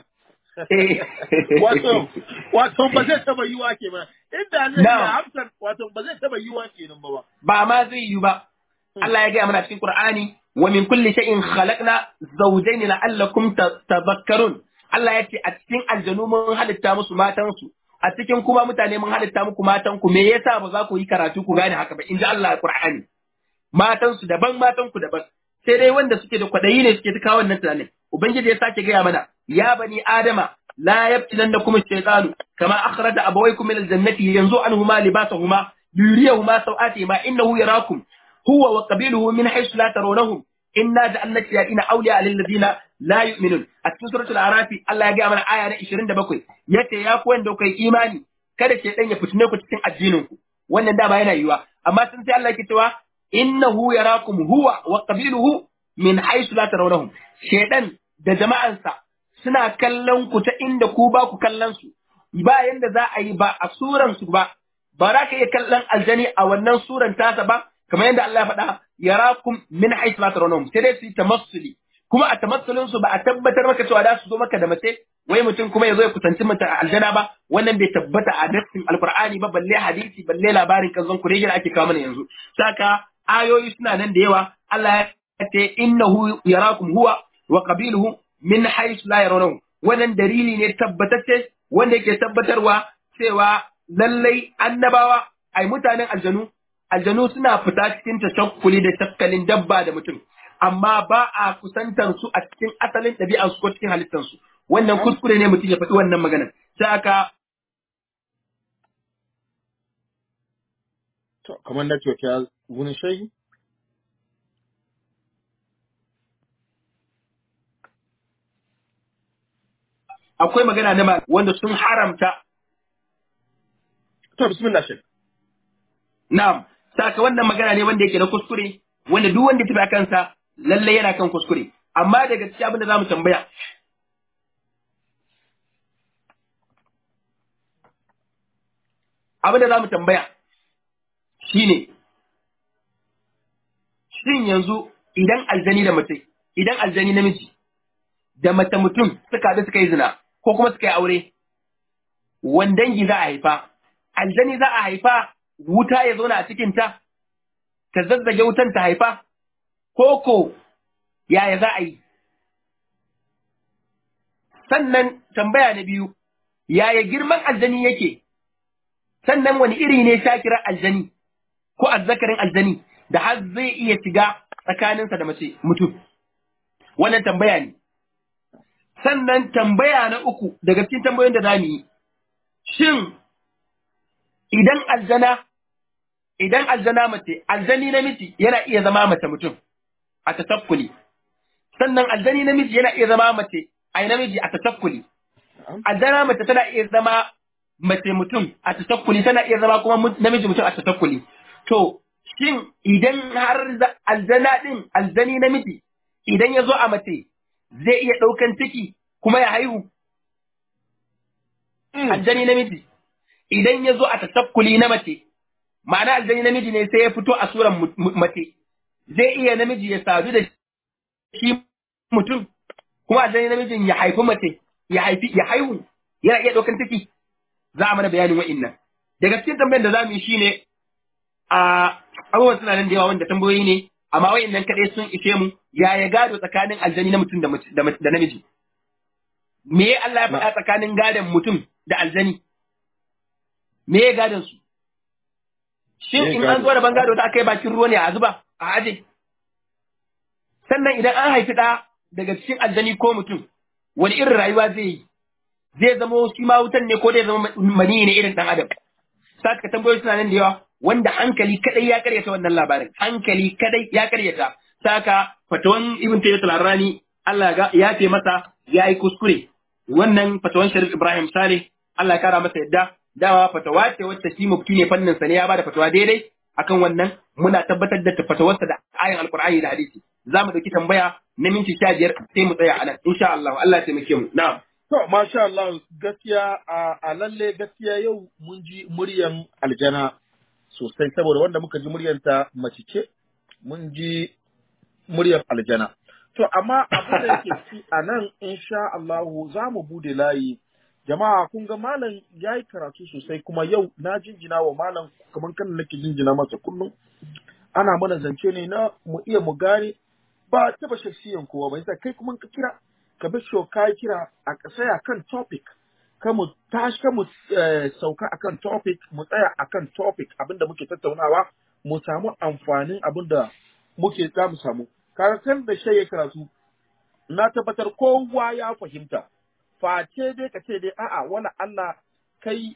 wato wato ba zai taba yiwa ke ba inda zai iya hamsan wato ba zai taba yiwa kenan ba ba ma zai yi ba Allah ya gaya mana cikin Qur'ani wa min kulli shay'in khalaqna zawjayn la'allakum tadhakkarun Allah ya ce a cikin aljanu mun halitta musu matansu a cikin kuma mutane mun halitta muku matanku me yasa ba za ku yi karatu ku gane haka ba inji Allah Qur'ani matansu daban matanku daban sai dai wanda suke da kwadayi ne suke ta kawo wannan tunanin ubangiji ya sake gaya mana ya bani adama la yaftinannakum ash-shaytanu kama akhraja abawaykum min al-jannati yanzu anhuma libasahuma liyuriyahuma sawatihima innahu yarakum huwa wa qabiluhu min haythu la tarawnahum inna ja'alna shayatina awliya lil ladina la yu'minun a cikin suratul araf Allah ya gaya mana aya na ishirin da bakwai yace ya ku wanda kai imani kada ke dan ya fitine ku cikin addinin ku wannan da ba yana yiwa amma sun sai Allah yake cewa innahu yarakum huwa wa qabiluhu min haythu la tarawnahum shedan da jama'ansa suna kallon ku ta inda ku ba ku kallon su ba yanda za a yi ba a suran su ba ba za ka iya kallon aljani a wannan suran tasa ba kamar yadda Allah ya faɗa yarakum min haythu la tarawnahum sai dai su yi tamassuli kuma a tamassulin su ba a tabbatar maka cewa da su zo maka da mace wai mutum kuma ya zo ya kusanci mutum a aljana ba wannan bai tabbata a nassin alqur'ani ba balle hadisi balle labarin kanzon kurege da ake kawo mana yanzu saka ayoyi suna nan da yawa Allah ya ce innahu yarakum huwa wa qabiluhu min haythu la yarawnahu wannan dalili ne tabbatacce wanda yake tabbatarwa cewa lallai annabawa ai mutanen aljanu aljanu suna fita cikin tashakkuli da shakkalin dabba da mutum amma ba a kusantar su a cikin asalin ɗabi'ar su ko cikin halittar su wannan kuskure ne mutum ya faɗi wannan maganar sai aka to kamar da ke ya wuni shayi akwai magana na wanda sun haramta to bismillah shek na'am saka wannan magana ne wanda yake na kuskure wanda duk wanda tafi kansa lalle yana kan kuskure amma daga cikin abin da zamu tambaya abin da zamu tambaya shine shin yanzu idan aljani da mace idan aljani namiji da mace mutum suka haɗu suka yi zina ko kuma suka yi aure wandangi za a haifa aljani za a haifa wuta ya zauna a cikinta ta zazzage wutan ta haifa ko ko yaya za a yi sannan tambaya na biyu yaya girman aljani yake sannan wani iri ne shakirar aljani ko azzakarin aljani da har zai iya shiga tsakaninsa da mace mutum wannan tambaya ne sannan tambaya na uku daga cikin tambayoyin da za mu yi shin idan aljana idan aljana mace aljani namiji yana iya zama mace mutum a tasakkuli sannan aljani namiji yana iya zama mace ai namiji a tasakkuli aljana mace tana iya zama mace mutum a tasakkuli tana iya zama kuma namiji mutum a tasakkuli to shin idan har aljana din aljani namiji idan ya zo a mace zai iya ɗaukan ciki kuma ya haihu aljani namiji idan ya zo a tasakkuli na mace ma'ana aljani namiji ne sai ya fito a suran mace zai iya namiji ya sadu da shi mutum kuma aljani namijin ya haifi mace ya haifi ya haihu yana iya ɗaukan ciki za a mana bayanin wa'innan daga cikin tambayar da za mu yi shine a abubuwan suna nan da yawa wanda tambayoyi ne amma wa'innan kaɗai sun ishe mu ya ya gado tsakanin aljani na mutum da namiji me Allah ya faɗa tsakanin gadon mutum da aljani me ya gadon su Shin in an zo da bangado ta kai bakin ruwa ne a zuba a aje? Sannan idan an haifi ɗa daga cikin aljani ko mutum, wani irin rayuwa zai yi? Zai zama shi ma wutan ne ko zai zama mani ne irin ɗan adam? Saka tambayoyi suna nan da yawa wanda hankali kadai ya karyata wannan labarin. Hankali kadai ya karyata. Saka fatawan Ibn Taymiyyah al-Harrani Allah ya ce masa ya yi kuskure. Wannan fatawan Sharif Ibrahim Saleh Allah ya kara masa yadda. Dawa fatawa ce wacce shi mufti ne fannin sa ne ya bada fatawa daidai akan wannan muna tabbatar da fatawarsa da ayan alqur'ani da hadisi. Za mu dauki tambaya na minti sha biyar sai mu tsaya a nan insha Allah. Allah ya taimake mu. Na'am. To, masha Allah, gaskiya a lalle gaskiya yau mun ji muryan aljana sosai, saboda wanda muka ji muryanta mace ce, mun ji muryan aljana. To, amma abin da yake ci a nan, insha Allah, za mu bude layi. Jama'a, kun ga malam ya yi karatu sosai, kuma yau na jinjina wa malam, kamar kan nake jinjina masa kullum. Ana mana zance ne na mu iya mu gane, ba taba shaksiyan kowa ba, yasa kai kuma ka kira. ka bi show ka kira a tsaya kan topic ka mu tashi ka mu sauka akan topic mu tsaya akan topic abinda muke tattaunawa mu samu amfanin abinda muke za mu samu karatun da shi ya karatu na tabbatar kowa ya fahimta face dai ka ce dai a'a wala Allah kai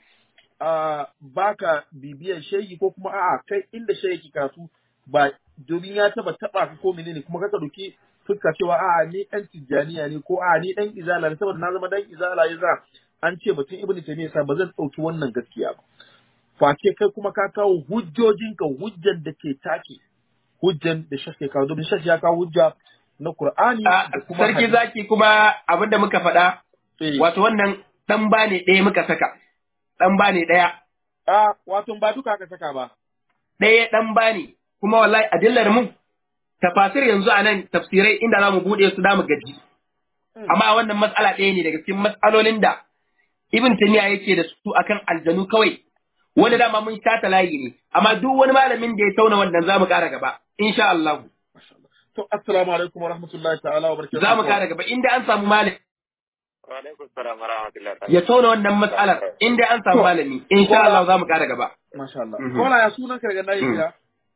baka bibiyan shegi ko kuma a'a kai inda shegi karatu ba domin ya taba taba ka ko menene kuma ka dauki fuska cewa a'a ni dan tijjaniya ne ko a'a ni dan izala ne saboda na zama dan izala yasa an ce batun ibnu taymiya sa ba zan dauki wannan gaskiya ba face kai kuma ka kawo hujjojinka hujjan da ke take hujjan da shake kawo domin shake ya kawo hujja na Qur'ani da kuma sarki zaki kuma abinda muka faɗa wato wannan dan bane ɗaya muka saka dan bane ɗaya a wato ba duka aka saka ba ɗaya dan bane kuma wallahi adillar mu tafasir yanzu a nan tafsirai inda za mu buɗe su da mu gaji. Amma wannan matsala ɗaya ne daga cikin matsalolin da Ibn Taymiya yake da su akan aljanu kawai. Wanda dama mun shata layi ne, amma duk wani malamin da ya tauna wannan za mu ƙara gaba, insha Allah. To, assalamu alaikum wa rahmatullahi ta'ala wa barakatuhu. Za mu ƙara gaba, inda an samu malami. Wa alaikum salam wa rahmatullahi ta'ala. Ya tauna wannan matsalar, inda an samu malami, insha Allah za mu ƙara gaba. Masha Allah. Kola ya sunan ka daga Najeriya?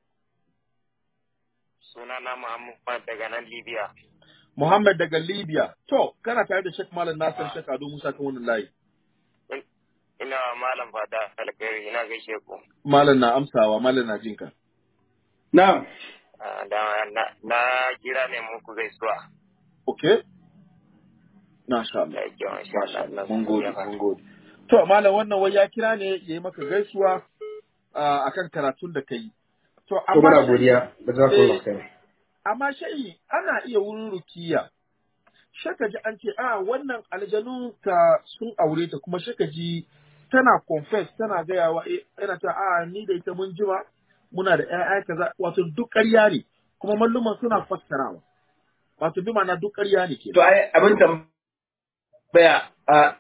Sunana Muhammad daga nan Libya. Muhammad daga Libya. To, kana tare da Sheikh Malam Nasir Sheikh Ado Musa kan wannan layi. Ina malam fata alkhairi ina gaishe ku. Malam na amsawa, malam na jinka. Na'am. Da na, na kira ne muku gaisuwa. Okay. Masha Allah. Masha Allah. Mun gode, mun gode. To, malam wannan wai ya kira ne yayi maka gaisuwa akan karatun da kai. To, amma godiya, ba za ku maka. Amma shayi ana iya wurin rukiya. Shaka ji an ce, a wannan aljanu ka sun aure ta kuma shaka ji tana confess tana gayawa yana ta a ni da ita mun jima muna da ƴaƴa kaza wato duk ƙarya ne kuma malluman suna fassarawa. Wato bi ma'ana duk ƙarya ne ke. To ai abin tambaya a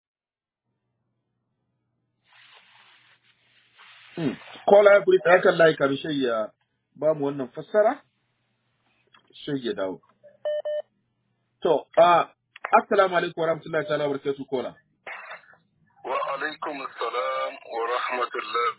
Kola ya kuri ta kan layi kamin shai ya ba mu wannan fassara, shai ya dawo. To, uh, assalamu alaikum wa rahmatullahi ta'ala wa barakatuh Kola. Wa alaikum assalam wa rahmatullah.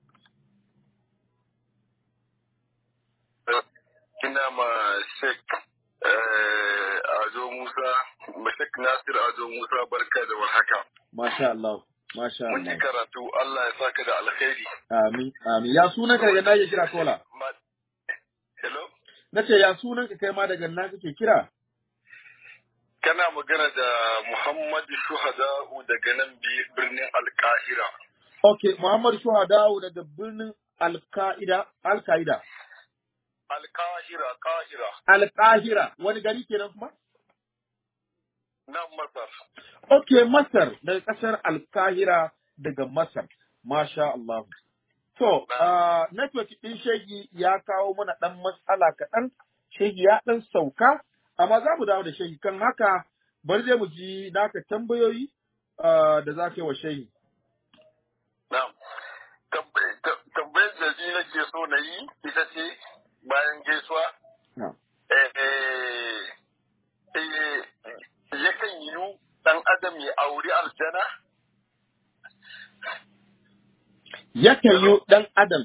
Ina ma Sheikh Ado Musa, ma Sheikh Nasir Ado Musa barka da warhaka. Masha Allah. Masha Allah. Mun ji karatu Allah ya saka da alkhairi. Amin, amin. Ya sunan ka daga na kake kira Kola? Hello? Nace ya sunan ka kai ma daga na kake kira? Kana magana da Muhammad Shuhada'u daga nan birnin Al-Qahira. Okay, Muhammad Shuhada'u daga birnin Al-Qaida, Al-Qaida. Al-Qahira, Qahira. Al-Qahira, wani gari kenan kuma? Nan Masar. Okay, Masar, daga kasar Al-Qahira daga Masar. Masha Allah. To, uh, network ɗin shegi ya kawo mana ɗan matsala kaɗan, shegi ya ɗan sauka, amma za mu dawo da shegi kan haka, bari dai mu ji naka tambayoyi uh, da za ka yi wa shegi. Na'am. Tambayar da ni nake so na yi ita ce bayan gaisuwa. Na'am. Eh, eh, eh, yakan yiwu ɗan adam ya auri aljana? Yakan yi ɗan adam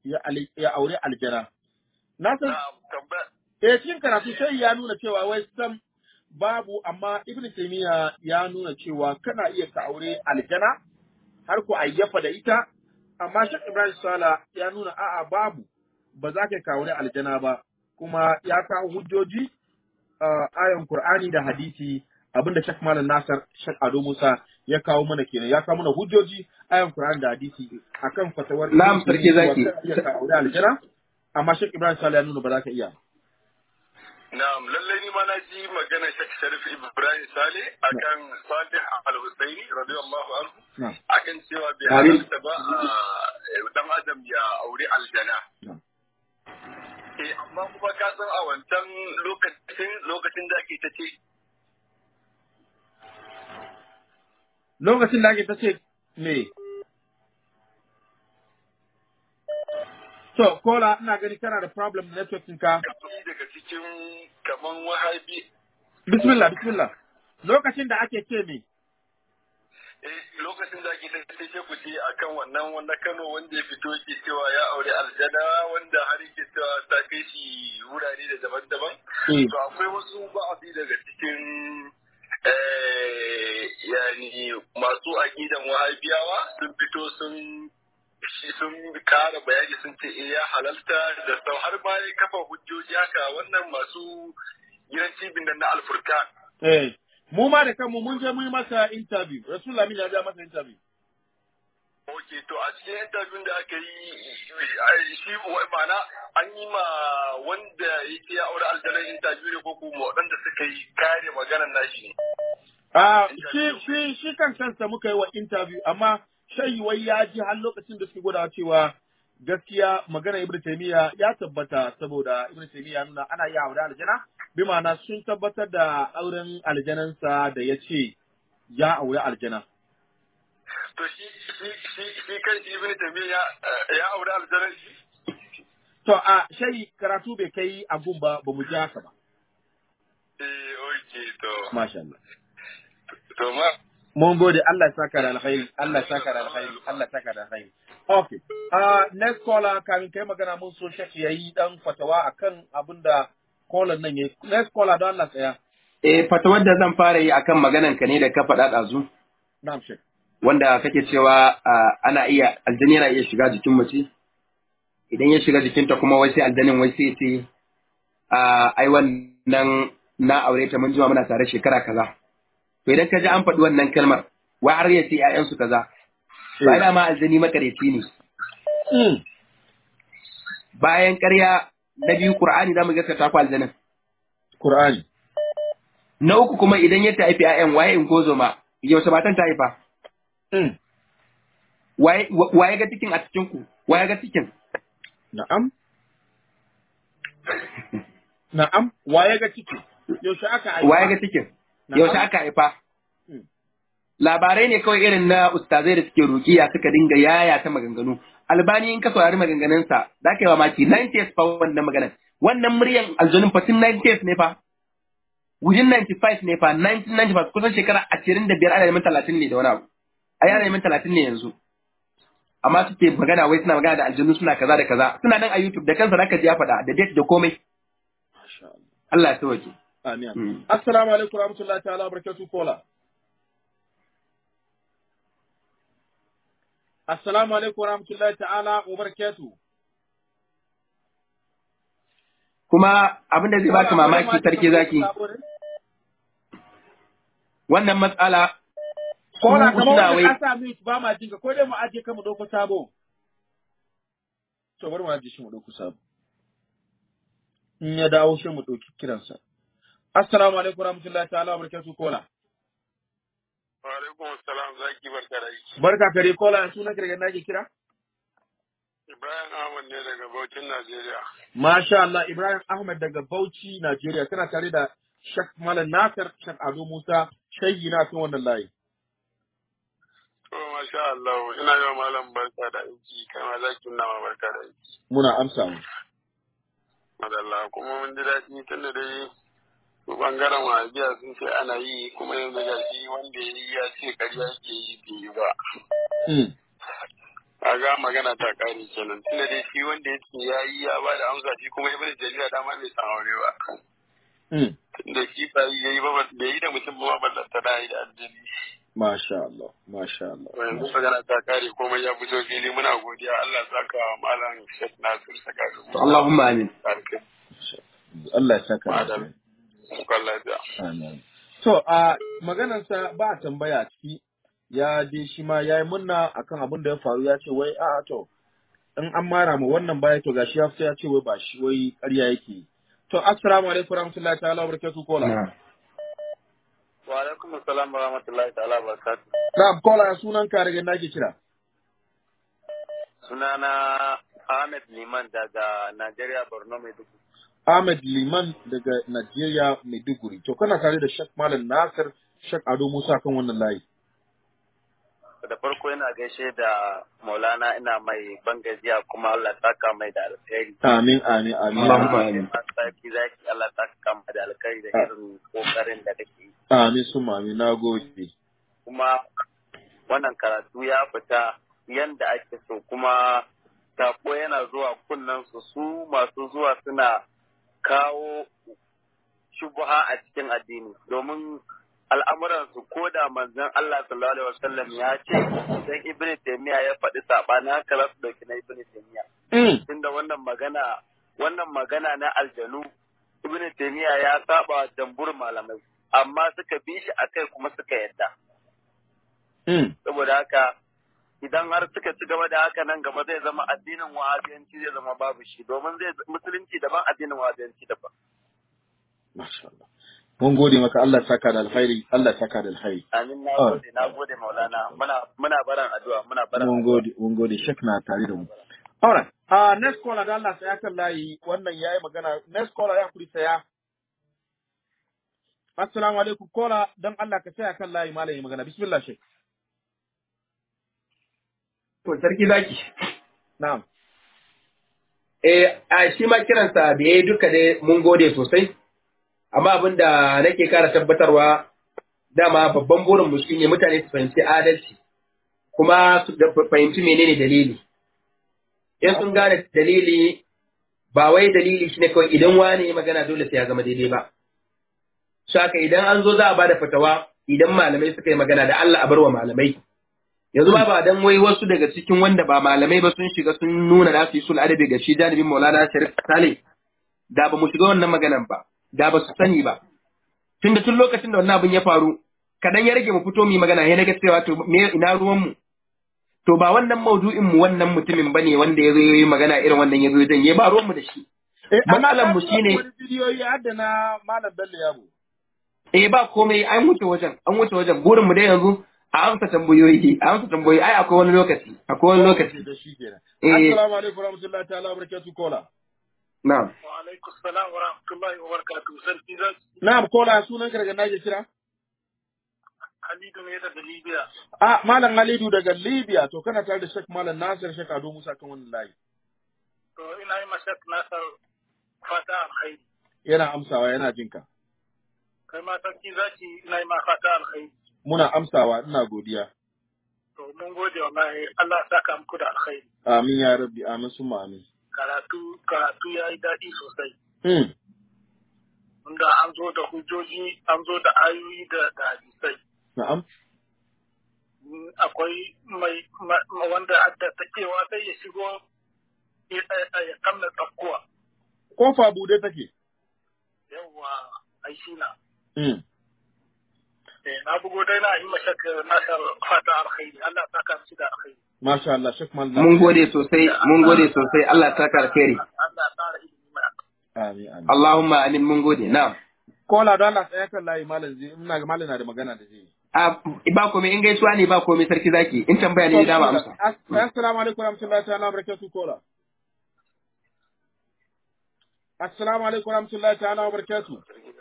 ya, ali- ya aure aljana. Na san, na tambaya eh cikin karatu sai ya nuna cewa wai sam babu, amma Ibn Taymiyyah ya nuna cewa kana iya ka aure aljana har ku ayyafa da ita, amma Sheikh Ibrahim Sala ya nuna a'a babu, ba za ka aure aljana ba, kuma ya kawo hujjoji uh, ayan Qur'ani da hadisi, abinda Sheikh Malam Nasir Sheikh Ado Musa ya kawo mana kenan, ya kawo mana hujjoji ayan Qur'ani da hadisi akan fatawar Na'am, sarki zaki. ka iya ka aure aljana, amma Sheikh Ibrahim Sala ya nuna ba za ka iya. na'am lallai ni ma na ji magana Sheikh Sharif Ibrahim Sale akan Salih Al-Husaini radiyallahu anhu Na'am. akan cewa bai Amin. halarta ba a dan adam ya aure aljana. Na'am. Eh amma kuma ka san a wancan lokacin lokacin da ake ta ce Lokacin da ake ta ce me? So, Kola, ina gani kana da problem da network ɗinka. kafi daga cikin kaman wahabi Bismillah, bismillah. Lokacin da ake ce me? eh lokacin da ake ta ce ku ce akan wannan wanda Kano wanda ya fito yake cewa ya aure aljana wanda har yake cewa ta kai shi wurare da daban-daban. Eh. To akwai wasu ba'abi daga cikin eh yani masu aqidan wahabiyawa sun fito sun shi sun kara bayani sun ce eh ya halalta da sau har ma ya kafa hujjoji haka wannan masu gidan cibin nan na alfurka. Eh. Mu ma da kanmu mun je mun yi masa interview. Rasulullah min ya ja masa interview. Ok, to a cikin interview da aka yi ai, shi wa- ma'ana an yi ma wanda yake ya aure aljanar interview ne ko kuma waɗanda suka yi kare maganar nashi ne. Ah, shi shi shi kan kansa muka yi wa interview, amma shayi wai ya ji har lokacin da suke gwada cewa gaskiya magana Ibn Taymiyyah ya tabbata, saboda Ibn Taymiyyah ya nuna ana iya aure aljana, bi ma'ana sun tabbatar da auren aljanansa da ya ce ya aure aljana. To shi shi shi shi kan shi Ibn Taymiyyah ya ya aure aljanar shi. To a shayi karatu bai kai a gun ba, ba mu ji haka ba. Eh, ok, to. Masha Allah. To ma. Mun gode, Allah ya saka da alkhairi, Allah ya saka da alkhairi, Allah ya saka da alkhairi. Okay. Uh, next caller, kamin kai magana mun so shek yayi dan fatawa akan abin da caller nan yayi. Next caller don Allah tsaya. Eh, fatawar da zan fara yi akan maganan ka ne da ka faɗa ɗazu, Na'am shek. wanda kake cewa ah, ana iya, aljani yana iya shiga jikin mace, idan ya shiga jikinta kuma wai sai aljanin wai sai ce, ah, ai wannan na aure ta mun jima muna tare shekara kaza. To idan ka ji an faɗi wannan kalmar, wai har ya ce ‘ya'yansu kaza, ba ina ma aljani makareci ne. Mm. Bayan ƙarya na biyu Qur'ani za mu gaskata ku aljanin. Qur'ani. Na uku kuma idan ya haifi ‘ya'yan waye in gozo ma, yaushe matan ta haifa? Mm. Waye waye ga cikin a cikin ku? Waye ga cikin? Na'am. Na'am. Waye ga ciki? Yaushe aka haifa? Waye ga cikin? Na'am. Yaushe aka haifa? Mm. Labarai ne kawai irin na ustazai da suke rukiya suka dinga yaya ta maganganu. Albani in ka saurari maganganunsa, za ka yi mamaki ninetieth fa wannan maganan. Wannan muryan aljanun fa tun ninetieth ne fa. Wujin ninety-five ne fa, nineteen ninety-five kusan shekara ashirin da biyar ana neman talatin ne da wani abu. A yana neman talatin ne yanzu. Amma suke magana wai suna magana da aljanu suna kaza da kaza. Suna nan a YouTube da kansa zaka ji ya faɗa da date da komai. Masha Allah. Allah ya sauke. Amin. Mm. Assalamu alaikum warahmatullahi ta'ala wabarakatuh kola. Assalamu alaikum warahmatullahi ta'ala wabarakatuh. Kuma abin da zai baka mamaki sarki zaki. Wannan matsala Kola su kamar suna wanda wai ka sa mute ba ma jinka, ko dai mu aje ka mu dauko sabo. To bari mu aje shi mu dauko sabo. In ya dawo shi mu dauki kiransa. Assalamu alaikum warahmatullahi ta'ala wabarakatuh kola. Wa alaikum assalam zaki barka da aiki. Barka kare kola, sunan ka daga nake kira? Ibrahim Ahmad ne daga Bauchin Najeriya. Masha Allah, Ibrahim Ahmed daga Bauchi, Najeriya. Kana tare da Shek Malam Nasir, Shek Ado Musa, shayi na kan wannan layi. To masha Allah ina yi wa malam barka da aiki kama zaki na ma barka da aiki. Muna amsa mu. Madalla kuma mun ji daɗi tunda dai su bangaren wahabiya sun ce ana yi kuma yanzu ga shi wanda ya yi ya ce ƙarya ke yi bai yi ba. Mm. kaga magana ta kare kenan tunda dai shi wanda ya ce ya yi ya ba da amsa shi kuma ibnu jariya dama bai san aure ba tunda shi ba yi ba da yi da mutum ba ba ta da yi da aljani masha Allah masha Allah yanzu magana ta kare komai ya fito fili muna godiya Allah ya saka malam Sheikh Nasir saka to Allahumma amin Allah ya saka Allah ya amin to a maganar sa ba tambaya ciki ya je shi ma yayi munna akan abin da ya faru ya ce wai a to in an mara mu wannan baya to gashi ya fita ya ce wai ba shi wai ƙarya yake to assalamu alaikum warahmatullahi ta'ala wabarakatuh kola wa alaikum assalam wa rahmatullahi ta'ala barakatuh na'am kola sunan ka daga nake kira sunana Ahmed Liman daga Nigeria Borno Maiduguri Ahmed Liman daga Nigeria Maiduguri to kana tare da Sheikh Malam Nasir Sheikh Ado Musa kan wannan layi da farko ina gaishe da Maulana ina mai bangajiya kuma Allah saka mai da alkhairi. Amin amin amin. Allahumma amin. Saki zaki Allah saka mai da alkhairi da irin kokarin da kake yi. Amin summa amin nagode. Kuma wannan karatu ya fita yanda ake so kuma sako yana zuwa kunnan su su masu zuwa suna kawo shubha a cikin addini domin al'amuransu ko da manzon Allah sallallahu alaihi wasallam ya ce dan Ibn Taymiyyah ya faɗi saɓani haka za su ɗauki na Ibn Taymiyyah. Tunda wannan magana wannan magana na aljanu Ibn Taymiyyah ya saba jambur malamai amma suka bi shi akai kuma suka yadda. Saboda haka idan har suka ci gaba da haka nan gaba zai zama addinin wahabiyanci zai zama babu shi domin zai musulunci daban addinin wahabiyanci daban. Masha Allah. Mun gode maka Allah saka da alkhairi, Allah saka da alkhairi. Amin na gode, na gode Maulana. Muna muna baran addu'a, muna baran. Mun gode, mun gode Sheikh na tare da mu. Alright. Ah uh, next caller da Allah sai kan layi, wannan yayi magana. Next caller ya kuri saya. Assalamu alaikum caller, dan Allah ka saya kan layi malami magana. Bismillah Sheikh. To sarki zaki. Na'am. Eh a shi ma kiransa da yayi duka dai mun gode sosai. Amma abin da nake kara tabbatarwa dama babban burin mu shine mutane su fahimci adalci kuma su fahimci menene dalili. In sun gane dalili ba wai dalili shine kawai idan wani magana dole sai ya zama daidai ba. Saka idan an zo za a bada fatawa idan malamai suka yi magana da Allah a barwa malamai. Yanzu ba ba dan wai wasu daga cikin wanda ba malamai ba sun shiga sun nuna da su yi sul adabi ga shi janibin Maulana Sharif Saleh da ba mu shiga wannan maganan ba. Da ba su sani ba. Tunda tun lokacin da wannan abin ya faru, kadan ya rage mu fito mu magana, ya naga cewa to me ina ruwan mu. To ba wannan maudu'in mu wannan mutumin bane wanda ya zo yi magana irin wannan ya zo dan ya ba ruwan mu da shi. Matsalan mu shine wani bidiyo ya haddana Malam Bello Yabo. Eh ba komai an wuce wajen, an wuce wajen. Burin mu dai yanzu a amsa tambayoyi, a amsa tambayoyi ai akwai wani lokaci, akwai wani lokaci. Assalamu alaikum warahmatullahi ta'ala wabarakatuh kola. Na'am. Wa alaikum salam wa rahmatullahi wa barakatuh. Sarki zaki. Na'am kola sunan ka daga Niger kira? Halidu ne daga Libya. Ah Malam Halidu daga Libya to kana tare da Sheikh Malam Nasir Sheikh Ado Musa kan wannan layi. To ina yi masa Nasir fata alkhairi. Yana amsawa yana jinka. Kai ma sarki zaki ina yi ma fata alkhairi. Muna amsawa ina godiya. To mun gode wallahi Allah ya saka muku da alkhairi. Amin ya rabbi amin summa amin. Karatu karatu ya yi daɗi sosai. Hmm. Inda an zo da hujjoji, an zo da ayoyi da da hadisai. Na'am. Akwai mai wanda adda takewa sai ya shigo ya kamna tsakkuwa. Kofa bude take. Yawwa ai shi na. Hmm. Eh na bugo dai na yi mashaka nasar fata alkhairi. Allah ya saka shi da alkhairi. Masha Allah Sheikh Malam. Mun gode sosai, mun gode sosai. Allah ya saka alkhairi. Allah ya tsara ilimi mai. Amin amin. Allahumma amin mun gode. Na'am. Kola don Allah tsaya kan layi malam zai ina ga malam na da magana da zai. A ba komai in gaisuwa ne ba komai sarki zaki in tambaya ne da ba amsa. Assalamu alaikum warahmatullahi ta'ala wabarakatuh kola. Assalamu alaikum warahmatullahi ta'ala wabarakatuh.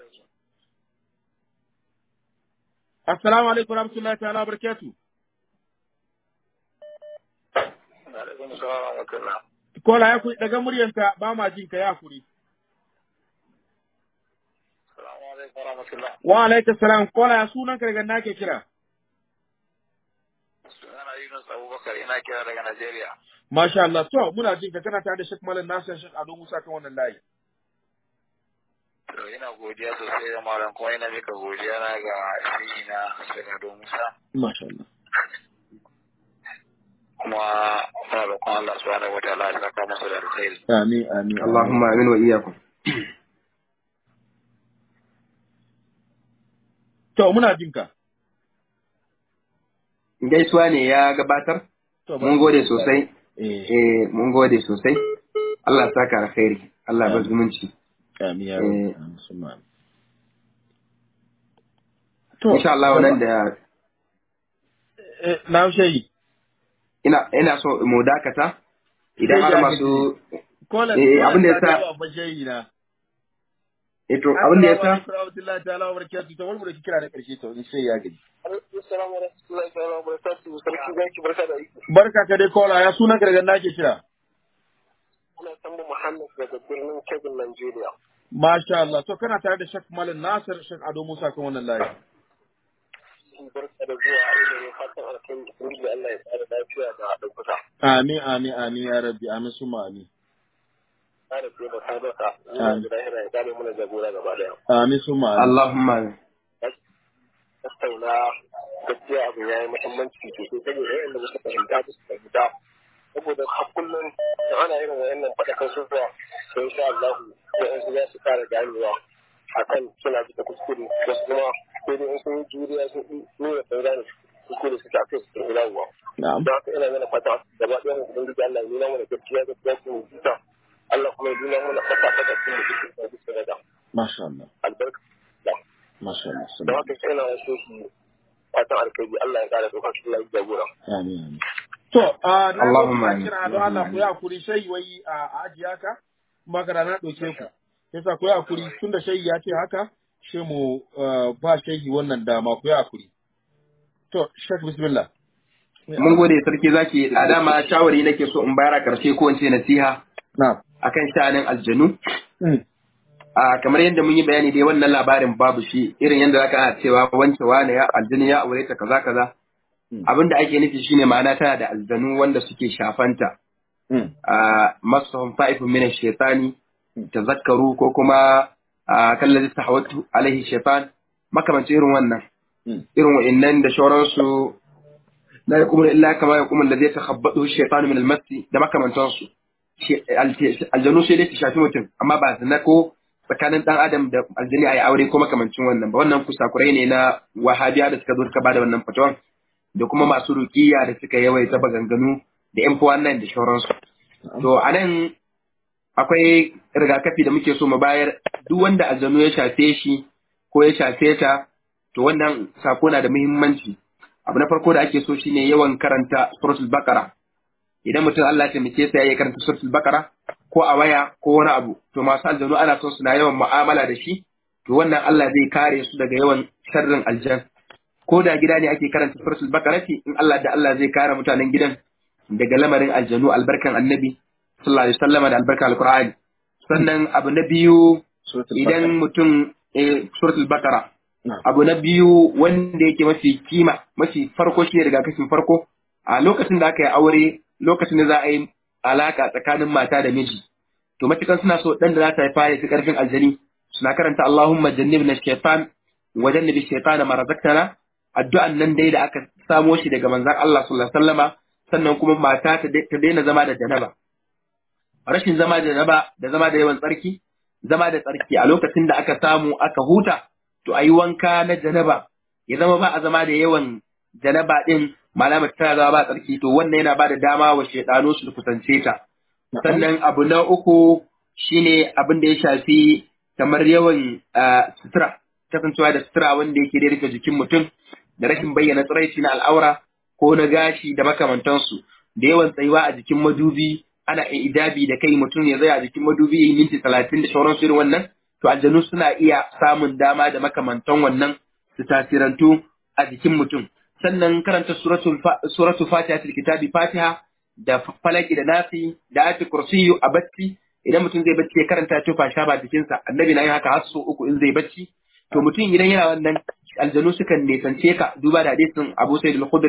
Assalamu alaikum warahmatullahi ta'ala wabarakatuh. Alaikum salam wa rahmatullah. Kola ya kuri daga muryanka ba ma jin ka ya kuri. Assalamu alaikum wa rahmatullah. Wa alaikum salam kola ya sunan ka daga nake kira. Sunana Yunus Abubakar ina kira daga Najeriya. Masha Allah. To, muna jin ka kana tare da Sheikh Malam Nasir Sheikh Ado Musa kan wannan layi. To ina godiya sosai da malam kuma ina mika godiya na ga shi na Sheikh Ado Musa. Masha Allah. Kuma muna roƙon Allah subhanahu wa ta'ala ya saka masa da alkhairi. Amin, amin. Allahumma amin wa iyyakum. To, muna jin ka. Gaisuwa ne ya gabatar? Mun gode sosai. Eh, mun gode sosai. Allah saka alkhairi. Allah ba zumunci. Amin ya rabbi. To, insha Allah nan da eh na shayi. Ina ina so mu dakata idan har masu eh abin da yasa eh to abin da yasa Alhamdulillah ta'ala wa barakatuh to wani mu da kira da karshe to in sai ya gaji. Assalamu alaikum wa barakatuh. Sarki zaki barka da aiki. Barka ka dai kola ya sunan ka daga nake kira. Ina Sambo Muhammad daga birnin Kebbi, Nigeria. Masha Allah to kana tare da Sheikh Malam Nasir Sheikh Ado Musa kan wannan layi. Barka da zuwa a ilimin fatan alkhairi da Allah ya tsara lafiya da ɗaukaka. Amin amin amin ya rabbi amin suma amin. Tsara fiye da sadaka. Amin. Da lahira ya kare mana jagora gaba daya. Amin suma amin. Allahumma amin. Tattauna gaskiya abu ya yi muhimmanci sosai saboda yayin da suka fahimta su fahimta. Saboda har kullum da ana irin wayannan faɗakan suwa sai insha Allah wa'ansu za su ƙara ganewa akan suna bisa kuskure wasu kuma sai dai in sun yi juriya sun nuna sun gane kuskure su tafi su tafi dawowa. Na'am. Don haka ina mana fata gaba ɗaya mu ubangiji Allah ya nuna mana gaskiya gaskiya su mu jita. Allah kuma ya nuna mana fata fata su mu jita su bisa rada. Masha Allah. Albarka. Masha Allah. Don haka sai ina so su fatan alkhairi Allah ya ƙara ɗaukar su lafiya jagora. Amin amin. To, a na Allahumma ga kira don Allah ku ya kuri sai wai a ajiya ka magana na ɗauke ku. Yasa ku ya kuri tunda shayi ya ce haka shi mu ba shayi wannan dama ku ya kuri. To, Sheikh bismillah. Mun gode sarki zaki a dama shawari nake so in bayar a karshe ko in ce nasiha. Na'am. Akan sha'anin aljanu. A kamar yadda mun yi bayani dai wannan labarin babu shi irin yadda zaka cewa wance wane ya aljini ya aure ta kaza kaza. Abin da ake nufi shine ma'ana tana da aljanu wanda suke shafanta. A masahum fa'ifun min ash-shaytani tazakkaru ko kuma kallazi tahawatu alaihi shaytan makamancin irin wannan. Irin wa'annan da shauransu la yaqumu illa kama yaqumu alladhi yatakhabbatu ash-shaytanu min al-masi da makamantansu. Aljanu sai dai su shafi mutum amma ba zina ko tsakanin dan adam da aljani ayi aure ko makamancin wannan ba wannan kusakurai ne na wahabiya da suka zo suka bada wannan fatawan da kuma masu rukiya da suka yawaita baganganu da yan wannan da shauransu. To anan akwai rigakafi da muke so mu bayar duk wanda aljanu ya shafe shi ko ya shafe ta to wannan sako na da muhimmanci. Abu na farko da ake so shine yawan karanta suratul baqara. Idan mutum Allah ya taimake sa ya karanta suratul baqara ko a waya ko wani abu to masu aljanu ana son suna yawan mu'amala da shi to wannan Allah zai kare su daga yawan sharrin aljan. Ko da gida ne ake karanta suratul baqara in Allah da Allah zai kare mutanen gidan daga lamarin aljanu albarkan annabi sallallahu alaihi wasallam da albarkan alqur'ani. Sannan abu na biyu idan mutum suratul baqara abu na biyu wanda yake mafi kima mafi farko shi ne rigakafin farko a lokacin da aka yi aure lokacin da za a yi alaka tsakanin mata da miji to matukan suna so dan da za ta haifa ya fi karfin aljani suna karanta Allahumma jannibna shaytan wa jannibi shaytana ma razaqtana addu'an nan dai da aka samo shi daga manzon Allah sallallahu alaihi wasallama sannan kuma mata ta daina zama da janaba rashin zama da janaba da zama da yawan tsarki zama da tsarki a lokacin da aka samu aka huta to ayi wanka na janaba ya zama ba a zama da yawan janaba din malama tana zama ba tsarki to wannan yana ba da dama wa shedano su kusance ta sannan abu na uku shine abin da ya shafi kamar yawan sutura kasancewa da sutura wanda yake da rufe jikin mutum da rashin bayyana tsiraici na al'aura ko na gashi da makamantansu da yawan tsayuwa a jikin madubi ana idabi da kai mutum ya zai a jikin madubi yayi minti talatin da sauransu irin wannan to aljanu suna iya samun dama da makamantan wannan su tasirantu a jikin mutum sannan karanta suratul suratul fatiha kitabi fatiha da falaki da nasi da ayatul kursiyu a bacci idan mutum zai bacci ya karanta tufa sha ba jikinsa annabi na yin haka har so uku in zai bacci to mutum idan yana wannan aljanu sukan nesance ka duba da hadisin Abu Sa'id al-Khudri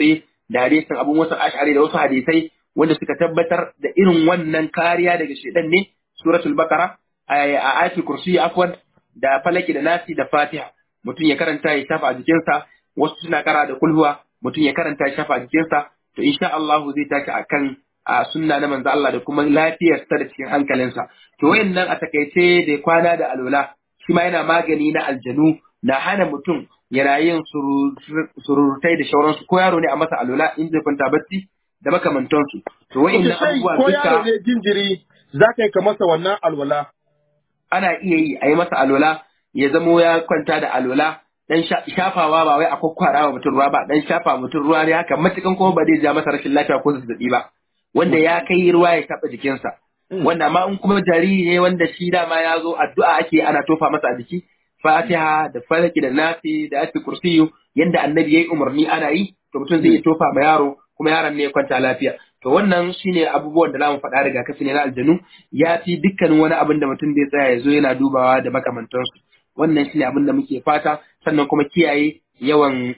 da hadisin Abu Musa Ash'ari da wasu hadisai wanda suka tabbatar da irin wannan kariya daga shedan ne suratul Baqara a ayatul kursi afwan da falaki da nasi da Fatiha mutum ya karanta ya shafa a jikinsa wasu suna kara da kulhuwa mutum ya karanta ya shafa a jikinsa to insha Allah zai tashi akan a sunna na manzo Allah da kuma lafiyarsa da cikin hankalinsa to wayannan a takaice da kwana da alwala shi ma yana magani na aljanu na hana mutum yana yin surutai da shauransu ko yaro ne a masa alwala in zai kwanta bacci da makamantansu to wayannan abubuwa ko duka yaro ne jinjiri za ka yi ka masa wannan alwala ana iya yi a yi masa alwala ya zamo ya kwanta da alwala dan shafawa ba wai a kwakwara wa mutum ruwa ba dan shafa mutum ruwa ne haka matukan kuma ba zai ja masa rashin lafiya ko zazzabi ba wanda ya kai ruwa ya taɓa jikinsa wanda amma in kuma jariri ne wanda shi dama ya zo addu'a ake ana tofa masa a jiki fatiha da falaki da nafi da ayatul kursiyu yanda annabi yayi umarni ana yi to mutum zai tofa ma yaro kuma yaron ne ya kwanta lafiya to wannan shine abubuwan da zamu faɗa daga kafi ne na aljanu ya fi dukkanin wani abin da mutum zai tsaya ya zo yana dubawa da makamantansu wannan shine abin da muke fata sannan kuma kiyaye yawan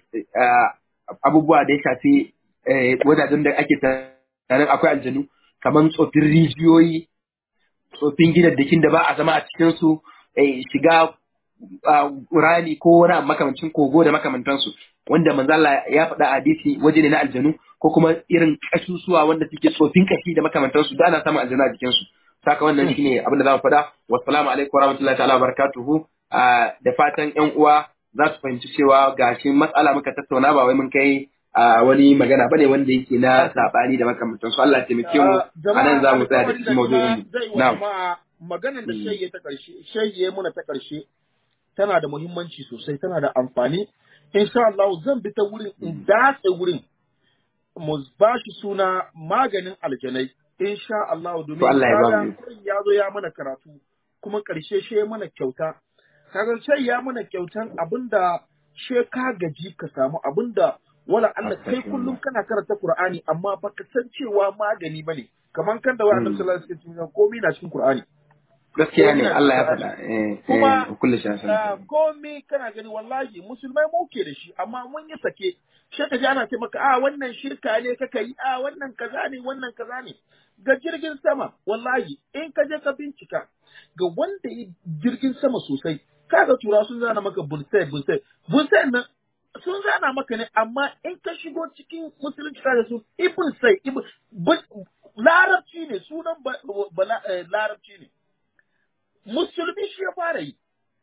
abubuwa da ya shafi wajajen da ake tsarin akwai aljanu kamar tsofin rijiyoyi tsofin gidaddakin da ba a zama a cikinsu shiga rani ko wani makamancin kogo da makamantansu wanda manzala ya faɗa a hadisi waje ne na aljanu ko kuma irin kasusuwa wanda suke tsofin kashi da makamantansu da ana samun aljanu a jikinsu saka wannan shine abin da za mu faɗa wassalamu alaikum warahmatullahi ta'ala wabarakatuhu da fatan yan uwa za su fahimci cewa gashi matsala muka tattauna ba wai mun kai a wani magana bane wanda yake na sabani da makamantan su Allah ya taimake mu a nan za mu tsaya da cikin maudu'in na'am maganar da shayye ta karshe shayye muna ta karshe tana da muhimmanci sosai tana da amfani insha Allah zan bi ta wurin in datse wurin mu ba shi suna maganin aljanai insha Allah domin ya zo ya mana karatu kuma karshe she mana kyauta kaga sai ya mana kyautan abinda she ka gaji ka samu abinda wala Allah kai kullum kana karanta Qur'ani amma baka san cewa magani bane kaman kan da wa'annan sallallahu alaihi wasallam komai na cikin Qur'ani gaskiya ne Allah ya faɗa eh kuma kullu shan komai kana gani wallahi musulmai muke da shi amma mun yi sake she ka ji ana ce maka a wannan shirka ne kaka yi a wannan kaza ne wannan kaza ne ga jirgin sama wallahi in ka je ka bincika ga wanda yi jirgin sama sosai kaga tura sun zana maka bulsai bulsai bulsai nan sun zana maka ne amma in ka shigo cikin musulunci da su ibn sai ibn larabci ne sunan larabci ne musulmi shi ya fara yi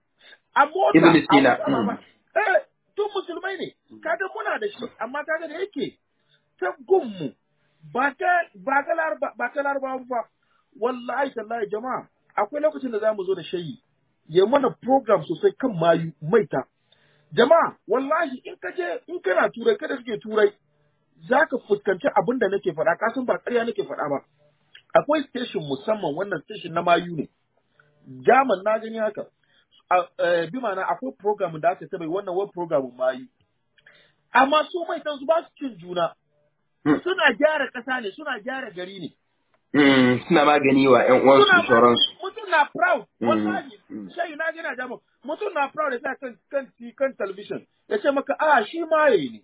a mota eh tun musulmai ne kaga muna da shi amma kaga da yake ta gunmu ba ta ba ta larba ba ta larba ba wallahi tallahi jama'a akwai lokacin da zamu zo da shayi ya mana program sosai kan mayu maita jama'a wallahi in ka je in kana turai kada suke turai zaka fuskanci abin da nake faɗa ka san ba ƙarya nake faɗa ba akwai station musamman wannan station na mayu ne jaman na gani haka bi ma'ana akwai program da aka taɓa wannan web program mayu amma su maitan su ba su cin juna suna gyara ƙasa ne suna gyara gari ne suna magani wa ƴan uwansu insurance mutum na proud wallahi sai na gina jama'a mutum na proud da sa kan kan kan television ya ce maka a shi maye ne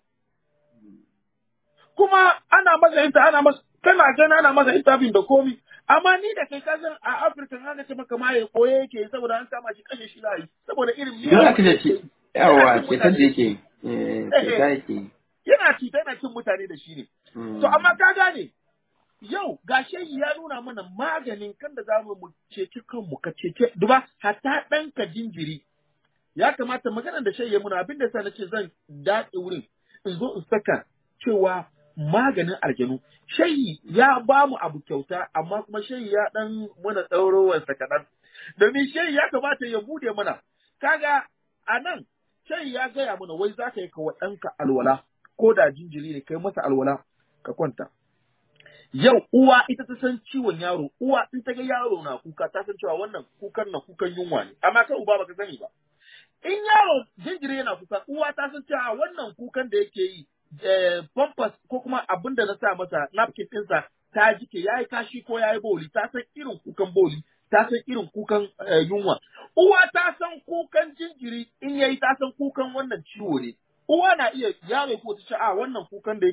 kuma ana masa inta ana masa kana gana ana masa interview da komi amma ni da kai ka san a Africa an ce maka maye koye yake saboda an kama shi kashe shi layi saboda irin yana kaje shi yawa ce ta da yake eh ta yake yana ci yana cin mutane da shi ne to amma ka gane yau ga shehi ya nuna mana maganin kan da zamu mu ceci kanmu ka cece duba hatta ɗanka jinjiri ya kamata maganar da shehi ya muna abin da sa nace zan datse wurin in zo in saka cewa maganin aljanu shehi ya ba mu abu kyauta amma kuma shehi ya dan mana tsaurowar sa kaɗan domin shehi ya kamata ya bude mana kaga a nan shehi ya gaya mana wai za ka yi ka wa ɗanka alwala ko da jinjiri ne kai masa alwala ka kwanta yau uwa ita ta san ciwon yaro uwa in ta ga yaro na kuka ta san cewa wannan kukan na kukan yunwa ne amma kai uba baka sani ba in yaro jinjiri yana kuka uwa ta san cewa wannan kukan da yake yi pampers ko kuma abin da na sa masa napkin ɗinsa ta jike yayi kashi ko yayi boli ta san irin kukan boli ta san irin kukan yunwa uwa ta san kukan jinjiri in yayi ta san kukan wannan ciwo ne uwa na iya yaro ko ta ce a wannan kukan da yake yi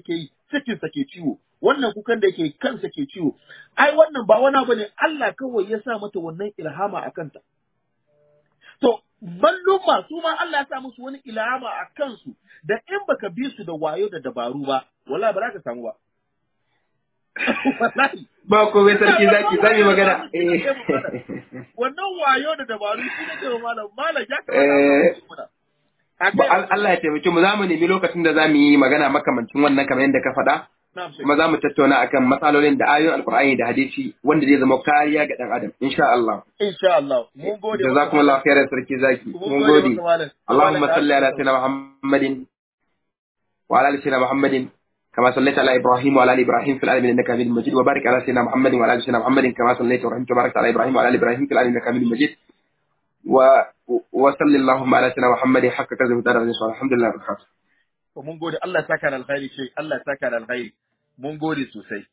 cikinsa ke ciwo, wannan kukan da yake kansa ke ciwo. Ai wannan ba wani abu ne, Allah kawai ya sa mata wannan ilhama a kanta. To, malluma su ma Allah ya sa musu wani ilhama a kansu, da in baka bi su da wayo da dabaru ba, wallahi ba za ka samu ba. Wallahi. Ba ko bai sarki zaki zai magana. Wannan wayo da dabaru shi ne ke malam, malam ya kamata a Allah ya taimake mu za mu nemi lokacin da za mu yi magana makamancin wannan kamar yadda ka faɗa. Kuma za mu tattauna akan matsalolin da ayoyin Alƙur'ani da hadisi wanda zai zama kariya ga ɗan adam insha Allah. Insha Allah. Mun gode. Jazakumullahu khairan sarki zaki. Mun gode. Allahumma salli ala sayyidina Muhammadin wa ala ali sayyidina Muhammadin كما صليت على ابراهيم وعلى ال ابراهيم في العالمين انك حميد مجيد وبارك على سيدنا محمد وعلى ال سيدنا محمد كما صليت ورحمت وباركت على ابراهيم وعلى ال ابراهيم في العالمين انك حميد مجيد و وصلى اللهم على سيدنا محمد حق قدره ودار الحمد لله رب العالمين. mun gode Allah saka da alkhairi shi Allah saka da alkhairi mun gode sosai.